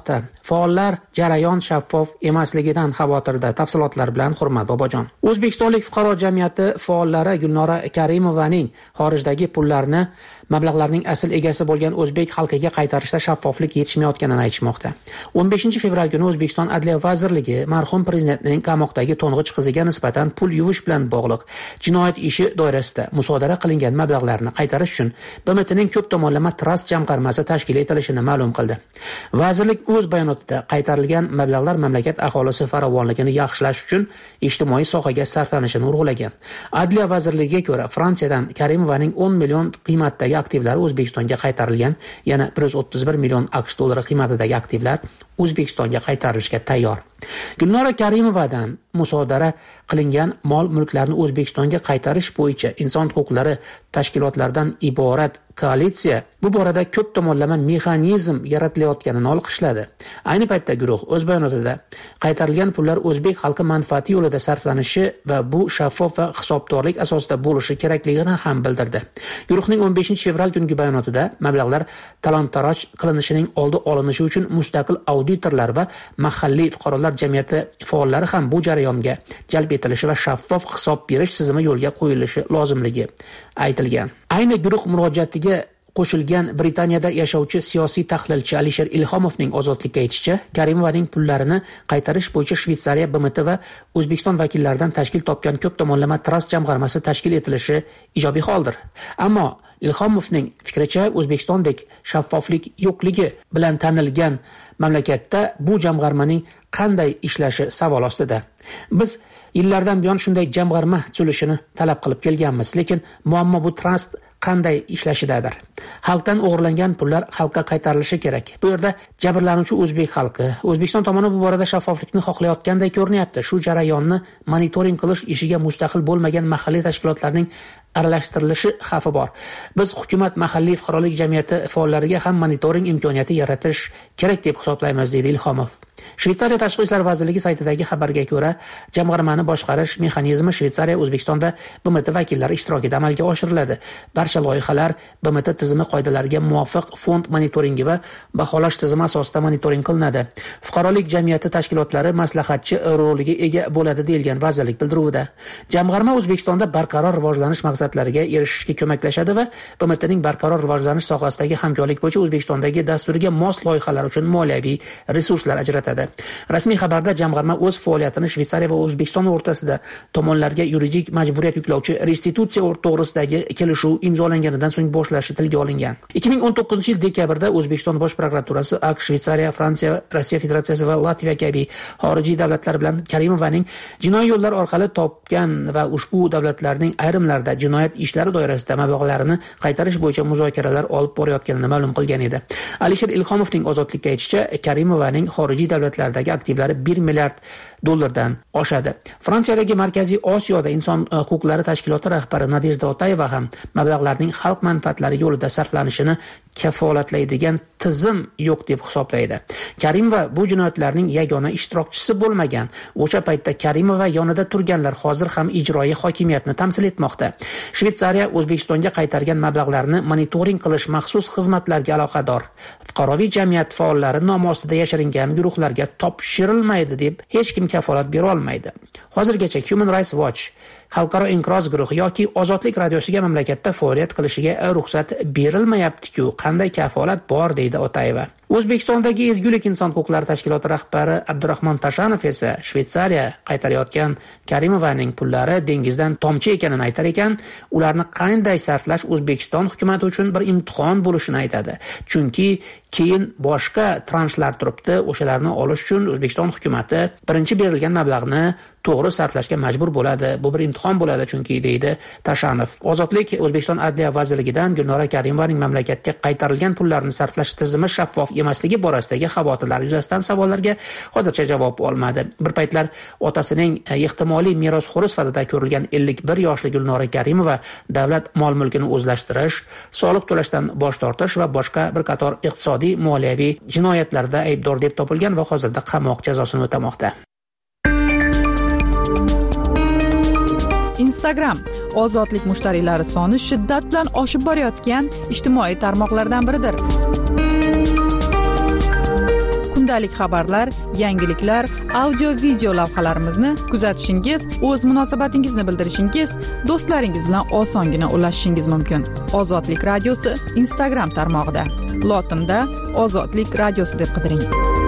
faollar jarayon shaffof emasligidan xavotirda. Tafsilotlar bilan Hurmat Bobojon. O'zbekistonlik fuqaro jamiyati faollari Gulnora Karimovaning xorijdagi pullarni mablag'larning asl egasi bo'lgan o'zbek xalqiga qaytarishda shaffoflik yetishmayotganini aytishmoqda. o'n beshinchi fevral kuni O'zbekiston Adliya vazirligi marhum prezidentning qamoqdagi to'ng'ich qiziga nisbatan pul yuvish bilan bog'liq jinoyat ishi doirasida musodara qilingan mablag'larni qaytarish uchun B M Tning ko'p tomonlama trust jamg'armasi tashkil etilishini ma'lum qildi. Vazirlik o'z bayonotida qaytarilgan mablag'lar mamlakat aholisi farovonligini yaxshilash uchun ijtimoiy sohaga sarflanishini urg'ulagan. Adliya vazirligiga ko'ra, Fransiyadan Karimovaning o'n million qiymatdagi aktivlari O'zbekistonga qaytarilgan, yana bir yuz o'ttiz bir million AQSh dollari qiymatidagi aktivlar O'zbekistonga qaytarilishga tayyor. Gulnora Karimovadan musodara qilingan mol-mulklarni O'zbekistonga qaytarish bo'yicha inson huquqlari tashkilotlaridan iborat koalitsiya bu borada ko'p tomonlama mexanizm yaratilayotganini olqishladi. Ayni paytda guruh o'z bayonotida qaytarilgan pullar o'zbek xalqi manfaati yo'lida sarflanishi va bu shaffof va hisobdorlik asosida bo'lishi kerakligini ham bildirdi. Guruhning o'n beshinchi fevral kungi bayonotida mablag'lar talon-taroj qilinishining oldi olinishi uchun mustaqil auditorlar va mahalliy fuqarolar jamiyati faollari ham bu jarayonga jalb etilishi va shaffof hisob berish tizimi yo'lga qo'yilishi lozimligi aytilgan. Ayni guruh murojaatiga qo'shilgan Britaniyada yashovchi siyosiy tahlilchi Alisher Ilhomovning ozodlikka aytishicha, Karimovaning pullarini qaytarish bo'yicha Shveysariya, B M T va O'zbekiston vakillaridan tashkil topgan ko'p tomonlama trust jamg'armasi tashkil etilishi ijobiy holdir. Ammo Ilhomovning fikricha, O'zbekistondek shaffoflik yo'qligi bilan tanilgan mamlakatda bu jamg'armaning qanday ishlashi savol ostida. Biz yillardan buyon shunday jamg'arma tuzilishini talab qilib kelganmiz, lekin muammo bu trust qanday ishlashidadir. Xalqdan o'g'irlangan pullar xalqqa qaytarilishi kerak. Bu yerda jabrlanuvchi o'zbek xalqi. O'zbekiston tomoni bu borada shaffoflikni xohlayotgandek ko'rinyapti. Shu jarayonni monitoring qilish ishiga mustaqil bo'lmagan mahalliy tashkilotlarning aralashtirilishi xavfi bor. Biz hukumat mahalliy fuqarolik jamiyati faollariga ham monitoring imkoniyati yaratish kerak deb hisoblaymiz, deydi Ilhomov. Shveysariya Tashqi ishlar vazirligi saytidagi xabarga ko'ra, jamg'armani boshqarish mexanizmi Shveysariya, O'zbekiston va B M T vakillari ishtirokida amalga oshiriladi. Barcha loyihalar B M T tizimi qoidalariga muvofiq fond monitoringi va baholash tizimi asosida monitoring qilinadi. Fuqarolik jamiyati tashkilotlari maslahatchi roliga ega bo'ladi, deyilgan vazirlik bildiruvida. Jamg'arma O'zbekistonda barqaror rivojlanish maqsadlariga erishishga ko'maklashadi va B M Tning barqaror rivojlanish sohasidagi hamkorlik bo'yicha O'zbekistondagi dasturiga mos loyihalar uchun moliyaviy resurslar ajratadi. Rasmiy xabarda jamg'arma o'z faoliyatini Shveysariya va O'zbekiston o'rtasida tomonlarga yuridik majburiyat yuklovchi restitutsiya to'g'risidagi kelishuv imzolanganidan so'ng boshlashi tilga olingan. ikki ming o'n to'qqizinchi yil dekabrda O'zbekiston bosh prokuraturasi AQSh, Shveysariya, Fransiya, Rossiya Federatsiyasi va Latviya kabi xorijiy davlatlar bilan Karimovaning jinoiy yo'llar orqali topgan va ushbu davlatlarning ayrimlarida jinoyat ishlari doirasida mablag'larini qaytarish bo'yicha muzokaralar olib borayotganini ma'lum qilgan edi. Alisher Ilhomovning ozodlikka aytishicha, Karimovaning xorijiy davlatlardagi aktivlari bir milliard dollardan oshadi. Fransiyadagi Markaziy Osiyoda inson huquqlari tashkiloti rahbari Nadejda Otayeva ham mablag'larning xalq manfaatlari yo'lida sarflanishini kafolatlaydigan tizim yo'q deb hisoblaydi. Karimova bu jinoyatlarning yagona ishtirokchisi bo'lmagan. O'sha paytda Karimova yonida turganlar hozir ham ijroiy hokimiyatni tamsil etmoqda. Shveysariya O'zbekistonga qaytargan mablag'larni monitoring qilish maxsus xizmatlarga aloqador. Fuqaroviy jamiyat faollari nom ostida yashiringan guruhlarga topshirilmaydi deb hech kim kafolat bera olmaydi. Hozirgacha Human Rights Watch, Xalqaro inqiroz guruhi yoki Ozodlik radiosiga mamlakatda faoliyat qilishiga ruxsat berilmayapti-ku, qanday kafolat bor, deydi Otayeva. O'zbekistondagi Ezgulik inson huquqlari tashkiloti rahbari Abdurahmon Tashanov esa Shveysariya qaytarayotgan Karimovaning pullari dengizdan tomchi ekanini aytar ekan, ularni qanday sarflash O'zbekiston hukumati uchun bir imtihon bo'lishini aytadi. Chunki keyin boshqa transhlar turibdi, o'shalarni olish uchun O'zbekiston hukumati birinchi berilgan mablag'ni to'g'ri sarflashga majbur bo'ladi. Bu bir imtihon bo'ladi chunki, deydi Tashanov. Ozodlik O'zbekiston Adliya vazirligidan Gulnora Karimovaning mamlakatga qaytarilgan pullarni sarflash tizimi shaffof emasligi borasidagi xavotirlar yuzasidan savollarga hozircha javob olmadi. Bir paytlar otasining ehtimoliy merosxo'ri sifatida ko'rilgan ellik bir yoshli Gulnora Karimova davlat mol-mulkini o'zlashtirish, soliq to'lashdan bosh tortish va boshqa bir qator iqtisodiy moliyaviy jinoyatlarda aybdor deb topilgan va hozirda qamoq jazosini o'tamoqda. Instagram ozodlik mushtariylari soni shiddat bilan oshib borayotgan ijtimoiy tarmoqlardan biridir. kundalik xabarlar, yangiliklar, audio video lavhalarimizni kuzatishingiz, o'z munosabatingizni bildirishingiz, do'stlaringiz bilan osongina ulashishingiz mumkin. Ozodlik radiosi Instagram tarmog'ida lotinda Ozodlik radiosi deb qidiring.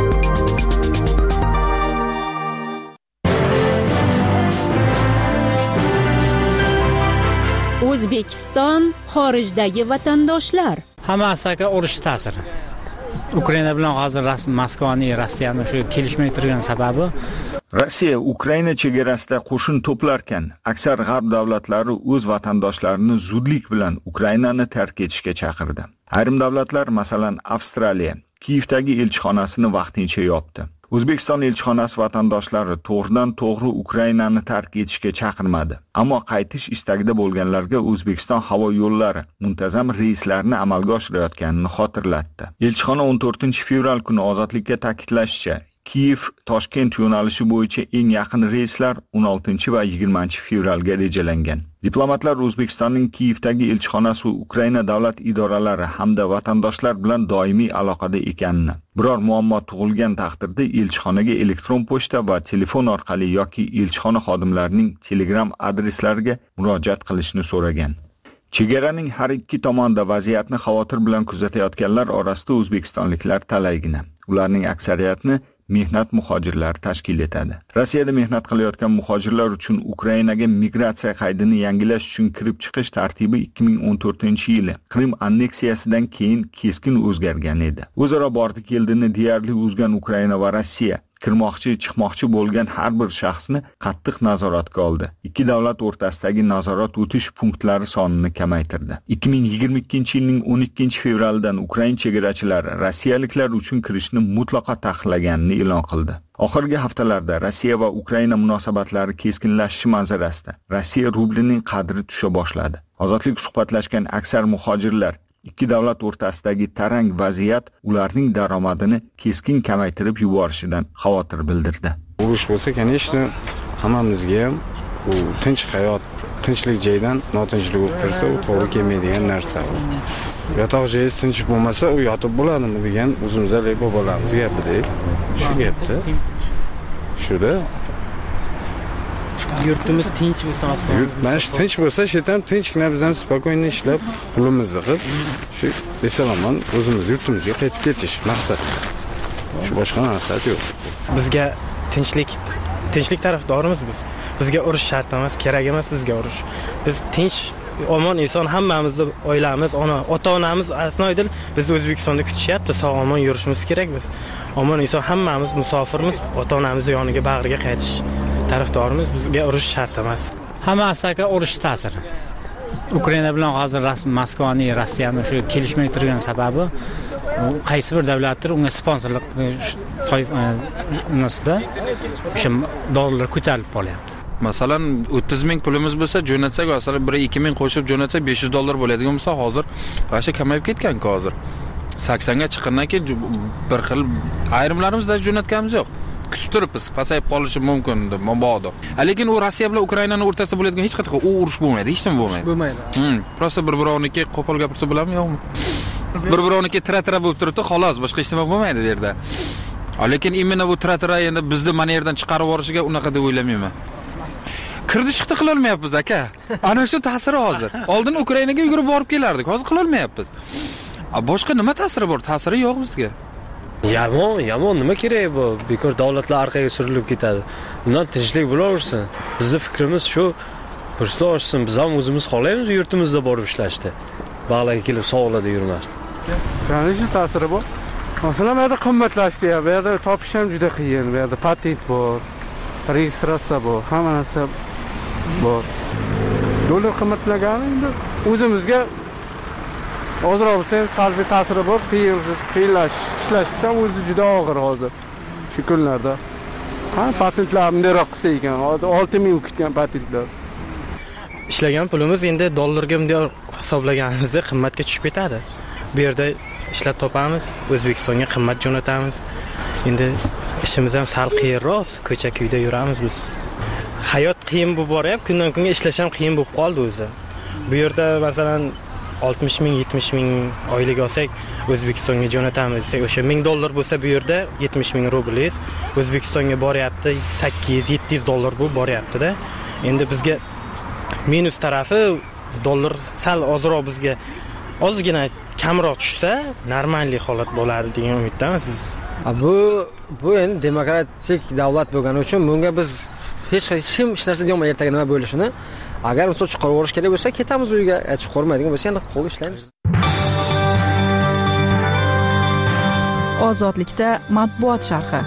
O'zbekiston xorijdagi vatandoshlar. Hammasiga urush ta'siri. Ukraina bilan hozir Moskvaning Rossiyani shu kelishmay turgan sababi Rossiya Ukraina chegarasida qo'shin to'plarkan, aksar g'arb davlatlari o'z vatandoshlarini zudlik bilan Ukrainani tark etishga chaqirdi. Ayrim davlatlar, masalan, Avstraliya, Kiyevdagi elchixonasini vaqtincha yopdi. O'zbekiston elchixonasi vatandoshlari to'g'ridan to'g'ri Ukrainani tark etishga chaqirmadi. Ammo qaytish istagida bo'lganlarga O'zbekiston havo yo'llari muntazam reyslarni amalga oshirayotganini xotirlatdi. Elchixona o'n to'rtinchi fevral kuni Ozodlikka ta'kidlashicha, Kiyev-Toshkent yo'nalishi bo'yicha eng yaqin reyslar o'n oltinchi va yigirmanchi fevralga rejalangan. Diplomatlar O'zbekistonning Kiyevdagi elchixonasi va Ukraina davlat idoralari hamda vatandoshlar bilan doimiy aloqada ekanini, biror muammo tug'ilgan taqdirda elchixonaga elektron pochta va telefon orqali yoki elchixona xodimlarining Telegram adreslariga murojaat qilishni so'ragan. Chegaraning har ikki tomonida vaziyatni xavotir bilan kuzatayotganlar orasida o'zbekistonliklar talaygina. Ularning aksariyatini mehnat muhojirlari tashkil etadi. Rossiyada mehnat qilayotgan muhojirlar uchun Ukrainaga migratsiya qaydini yangilash uchun kirib chiqish tartibi ikki ming o'n to'rtinchi yili Qrim anneksiyasidan keyin keskin o'zgargan edi. O'zaro bordi-keldini deyarli o'zgan Ukraina va Rossiya kirmoqchi, chiqmoqchi bo'lgan har bir shaxsni qattiq nazoratga oldi. Ikki davlat o'rtasidagi nazorat o'tish punktlari sonini kamaytirdi. ikki ming yigirma ikkinchi yilning o'n ikkinchi fevralidan Ukraina chegarachilari rossiyaliklar uchun kirishni mutlaqo taqiqlaganini e'lon qildi. Oxirgi haftalarda Rossiya va Ukraina munosabatlari keskinlashishi manzarasida Rossiya rublining qadri tusha boshladi. Ozodlik suhbatlashgan aksar muhojirlar ikki davlat o'rtasidagi tarang vaziyat ularning daromadini keskin kamaytirib yuborishidan xavotir bildirdi. Urush bo'lsa, конечно, hammamizga ham u tinch hayot, tinchlik joydan notinchlik bo'lib tursa, u to'g'ri kelmaydigan narsa. Yotoq joyingiz tinch bo'lmasa, u yotib bo'ladimi degan o'zimizga bobolarimiz gapida. Shu gapda. Shuda yurtimiz tinch bo'lsa, yurt mana shu tinch bo'lsa, shetam tinchgina biz ham spokойно ishlab, pulimizni qilib, shu esalomon o'zimiz yurtimizga qaytib ketish maqsad. Shu boshqa narsa yo'q. Bizga tinchlik, tinchlik tarafdorimiz biz. Bizga urush shart emas, kerak emas bizga urush. Biz tinch, omon inson hammamizni oilamiz, ona, ota-onamiz asnoydil bizni O'zbekistonda kutishyapti, sog'-omon yurishimiz kerak biz. Omon inson hammamiz musofirmiz, ota-onamizni yoniga, bag'riga qaytish tarafdorimiz, bizga urush shart emas. Hammasiga urush ta'siri. Ukraina bilan hozir Moskvaning Rossiyani shu kelishmay turgan sababi qaysi bir davlatlar unga sponsorlik toifasida o'sha dollar ko'tarilib qolyapti. Masalan, o'ttiz ming pulimiz bo'lsa, jo'natsak, masalan, bir ikki ming qo'shib jo'natsak besh yuz dollar bo'ladigan bo'lsa, hozir o'sha kamayib ketgan-ku hozir. saksonga chiqqandan keyin bir xil ayrimlarimizda jo'natganimiz yo'q. Kutib turibmiz, pasayib qolishi mumkin deb mabodo. Lekin u Rossiya bilan Ukrainaning o'rtasida bo'ladigan hech qanaqa u urush bo'lmaydi, hech nima bo'lmaydi. Bo'lmaydi. Hmm, prosta bir-birovniki qo'pol gapirsa bo'ladimi, yo'qmi? Bir-birovniki tira-tira bo'lib turibdi, xolos, boshqa hech nima bo'lmaydi bu yerda. Lekin imенно bu tira-tira endi bizni mana yerdan chiqarib yuborishiga unaqa deb o'ylamayman. Kirdi chiqdi qila olmayapmiz aka. Ana shu ta'siri hozir. Oldin Ukrainaga yugurib borib kelardik, hozir qila olmayapmiz. Boshqa nima ta'siri bor? Ta'siri yo'q bizga. Yomon, yomon nima kerak bu? Bekor davlatlar orqaga surilib ketadi. Bundan tinchlik bo'laversin. Bizning fikrimiz shu, kurslar ochsin, biz ham o'zimiz xohlaymiz yurtimizda borib ishlashdi. Bog'larga kelib sog'larda yurmasdi. Qanday ta'siri bor? Masalan, bu yerda qimmatlashdi, bu yerda topish ham juda qiyin, bu yerda patent bor, registratsiya bor, hamma narsa bor. Dollar qimmatlagani endi o'zimizga ozroq bo'lsa salbiy ta'siri bor, qiyinlash, ishlash ham o'zi juda og'ir hozir. Shu kunlarda. Ha, patentlar bundaroq qilsa ekan, olti ming ketgan patentlar. Ishlagan pulimiz endi dollarga bunday hisoblaganimizda qimmatga tushib ketadi. Bu yerda ishlab topamiz, O'zbekistonga qimmat jo'natamiz. Endi ishimiz ham sal qiyinroq, ko'cha-kuyda yuramiz biz. Hayot qiyin bo'lib boryapti, kundan kunga ishlash ham qiyin bo'lib qoldi o'zi. Bu yerda masalan oltmish ming yetmish ming oylik olsak O'zbekistonga jo'natamiz desak, o'sha ming dollar bo'lsa bu yerda yetmish ming rublingiz O'zbekistonga boryapti, sakkiz yuz yetti yuz dollar bu boryapti-da. Endi bizga minus tarafi dollar sal ozroq bizga ozgina kamroq tushsa normalniy holat bo'ladi degan umiddamiz biz. Bu bu endi demokratik davlat bo'lgani uchun bunga biz hech kim hech narsa deyolmaydi ertaga nima bo'lishini. Agar misol chiqarib olish kerak bo'lsa, ketamiz uyga, chiqarmaydigan bo'lsa, endi qo'l ishlaymiz. Ozodlikda matbuot sharhi.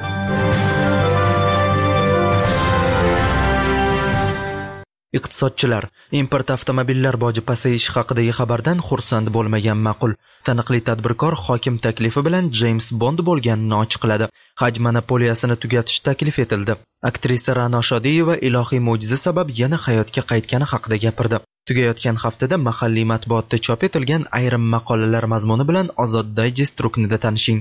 Iqtisodchilar import avtomobillar boji pasayishi haqidagi xabardan xursand bo'lmagan ma'qul. Taniqli tadbirkor hokim taklifi bilan James Bond bo'lganini ochiqladi. Haj monopoliyasini tugatish taklif etildi. Aktrisa Ra'no Shodiyeva ilohiy mo'jiza sabab yana hayotga qaytgani haqida gapirdi. Tugayotgan haftada mahalliy matbuotda chop etilgan ayrim maqolalar mazmuni bilan Ozod Digest ruknida tanishing.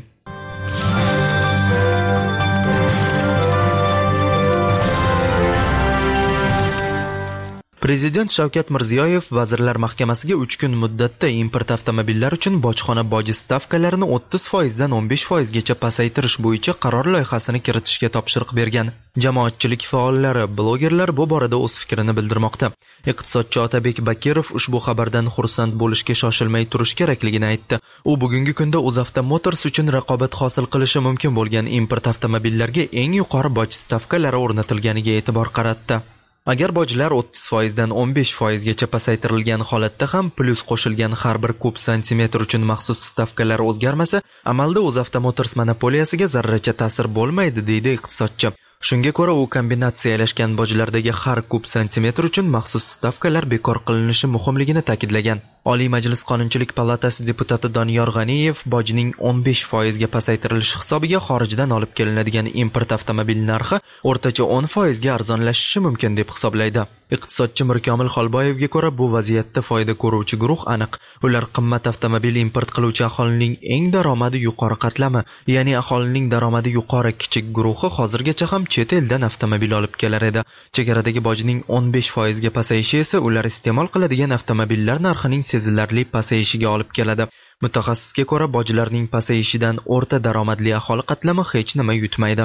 Prezident Shavkat Mirziyoyev Vazirlar Mahkamasiga uch kun muddatda import avtomobillari uchun bojxona boji stavkalarini o'ttiz foiz dan o'n besh foiz gacha pasaytirish bo'yicha qaror loyihasini kiritishga topshiriq bergan. Jamoatchilik faollari, blogerlar bu borada o'z fikrini bildirmoqda. Iqtisodchi Otabek Bakirov ushbu xabardan xursand bo'lishga shoshilmay turish kerakligini aytdi. U bugungi kunda Uzavto Motors uchun raqobat hosil qilishi mumkin bo'lgan import avtomobillarga eng yuqori boj stavkalari o'rnatilganiga e'tibor qaratdi. Agar bojlar o'ttiz foiz dan o'n besh foiz gacha pasaytirilgan holatda ham plyus qo'shilgan har bir kub santimetr uchun maxsus stavkalar o'zgarmasa, amalda Uzavto Motors monopoliyasiga zarracha ta'sir bo'lmaydi, deydi iqtisodchi. Shunga ko'ra, u kombinatsiyalashgan bojlardagi har kub santimetr uchun maxsus stavkalar bekor qilinishi muhimligini ta'kidlagan. Oliy Majlis Qonunchilik palatasi deputati Doniyor G'aniyev bojning o'n besh foiz ga pasaytirilishi hisobiga xorijdan olib kelinadigan import avtomobil narxi o'rtacha o'n foiz ga arzonlashishi mumkin deb hisoblaydi. Iqtisodchi Mirkomil Xolboyevga ko'ra, bu vaziyatda foyda ko'ruvchi guruh aniq. Ular qimmat avtomobil import qiluvchi aholining eng daromadi yuqori qatlami, ya'ni aholining daromadi yuqori kichik guruhi hozirgacha ham chet eldan avtomobil olib kelar edi. Chegaradagi bojning o'n besh foiz ga pasayishi esa ular iste'mol qiladigan avtomobillar narxining sezilarli pasayishiga olib keladi. Mutaxassisga ko'ra, bojlarning pasayishidan o'rta daromadli aholi qatlami hech nima yutmaydi.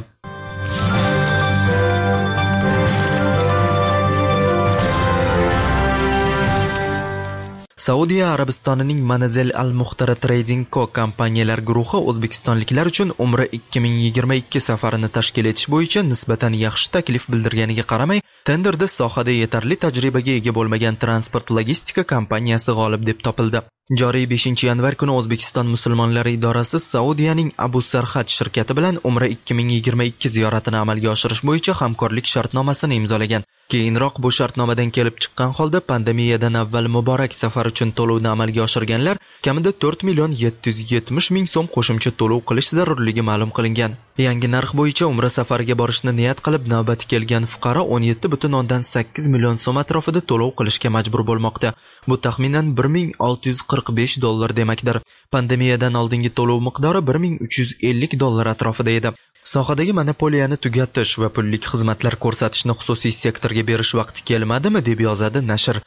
Saudiya Arabistonining Manazil Al-Muhtara Trading Co kompaniyalar guruhi o'zbekistonliklar uchun Umra ikki ming yigirma ikki safarini tashkil etish bo'yicha nisbatan yaxshi taklif bildirganiga qaramay, tenderda sohada yetarli tajribaga ega bo'lmagan transport logistika kompaniyasi g'olib deb topildi. Joriy beshinchi yanvar kuni O'zbekiston musulmonlari idorasi Saudiyaning Abu Sarhat shirkati bilan Umra ikki ming yigirma ikki ziyoratini amalga oshirish bo'yicha hamkorlik shartnomasini imzolagan. Keyinroq bu shartnomadan kelib chiqqan holda pandemiyadan avval muborak safar uchun to'lovni amalga oshirganlar kamida to'rt million yetti yuz yetmish ming so'm qo'shimcha to'lov qilish zarurligi ma'lum qilingan. Yangi narx bo'yicha Umra safariga borishni niyat qilib navbati kelgan fuqaro o'n yetti butun o'ndan sakkiz million so'm atrofida to'lov qilishga majbur bo'lmoqda. Bu taxminan bir ming olti yuz qirq besh dollar demakdir. Pandemiyadan oldingi to'lov miqdori bir ming uch yuz ellik dollar atrofida edi. Sohadagi monopoliyani tugatish va pullik xizmatlar ko'rsatishni xususiy sektorga berish vaqti kelmadimi, deb yozadi nashr.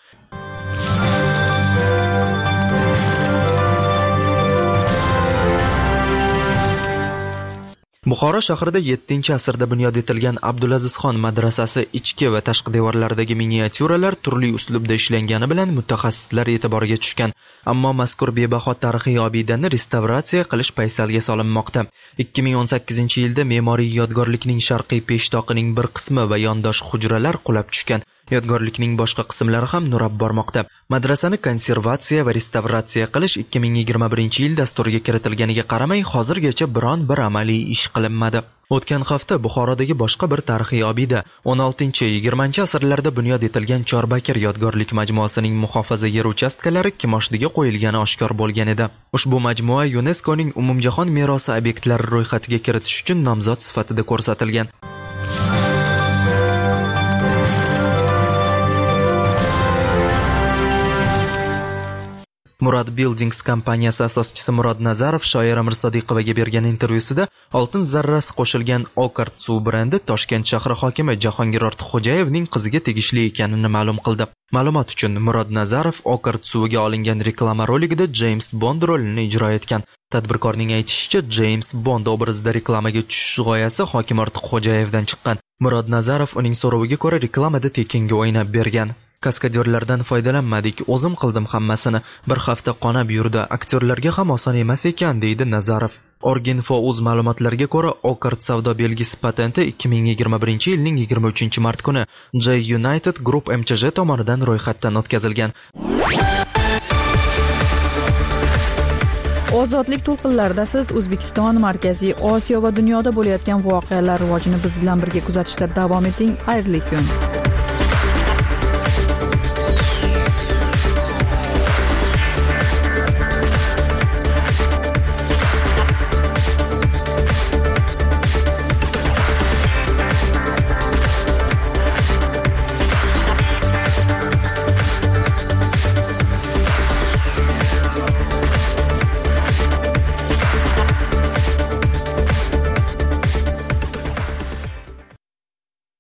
Buxoro shahrida yettinchi asrda bunyod etilgan Abdulazizxon madrasasi ichki va tashqi devorlaridagi miniatyuralar turli uslubda ishlangani bilan mutaxassislar e'tiboriga tushgan. Ammo mazkur bebaho tarixiy obidani restavratsiya qilish paysalga solinmoqda. ikki ming o'n sakkizinchi yilda me'moriy yodgorlikning sharqiy peshtoqining bir qismi va yondosh hujralar qulab tushgan. Yodgorlikning boshqa qismlari ham nurab bormoqda. Madrasani konservatsiya va restavratsiya qilish ikki ming yigirma birinchi yil dasturiga kiritilganiga qaramay, hozirgacha biron bir amaliy ish qilinmadi. O'tgan hafta Buxorodagi boshqa bir tarixiy obida o'n oltinchi yigirmanchi asrlarda bunyod etilgan Chorbakir yodgorlik majmuasining muhofaza yer uchastkalari kimoshdiga qo'yilgani oshkor bo'lgan edi. Ushbu majmua YuNESKOning umumjahon merosi obyektlari ro'yxatiga kiritish uchun nomzod sifatida ko'rsatilgan. Murad Buildings kompaniyasi asoschisi Murod Nazarov Shoira Mirsodiqovaga bergan intervyusida oltin zarrasi qo'shilgan Okart suv brendi Toshkent shahri hokimi Jahongir Ortiqxo'jayevning qiziga tegishli ekanini ma'lum qildi. Ma'lumot uchun Murod Nazarov Okart suviga olingan reklama roligida James Bond rolini ijro etgan. Tadbirkorning aytishicha, James Bond obrazida reklamaga tushish g'oyasi hokim Ortiqxo'jayevdan chiqqan. Murod Nazarov uning so'roviga ko'ra reklamada tekinga o'ynab bergan. Kaskadyorlardan foydalanmadik, o'zim qildim hammasini. Bir hafta qonab yurdi. Aktyorlarga ham oson emas ekan, deydi Nazarov. Orginfo o'z ma'lumotlariga ko'ra, Okart savdo belgisi patenti ikki ming yigirma birinchi yilning yigirma uchinchi mart kuni J United Group M Ch J tomonidan ro'yxatdan o'tkazilgan. Ozodlik to'lqinlarida siz O'zbekiston, Markaziy Osiyo va dunyoda bo'layotgan voqealar rivojini biz bilan birga kuzatishda davom eting. Xayrli kun.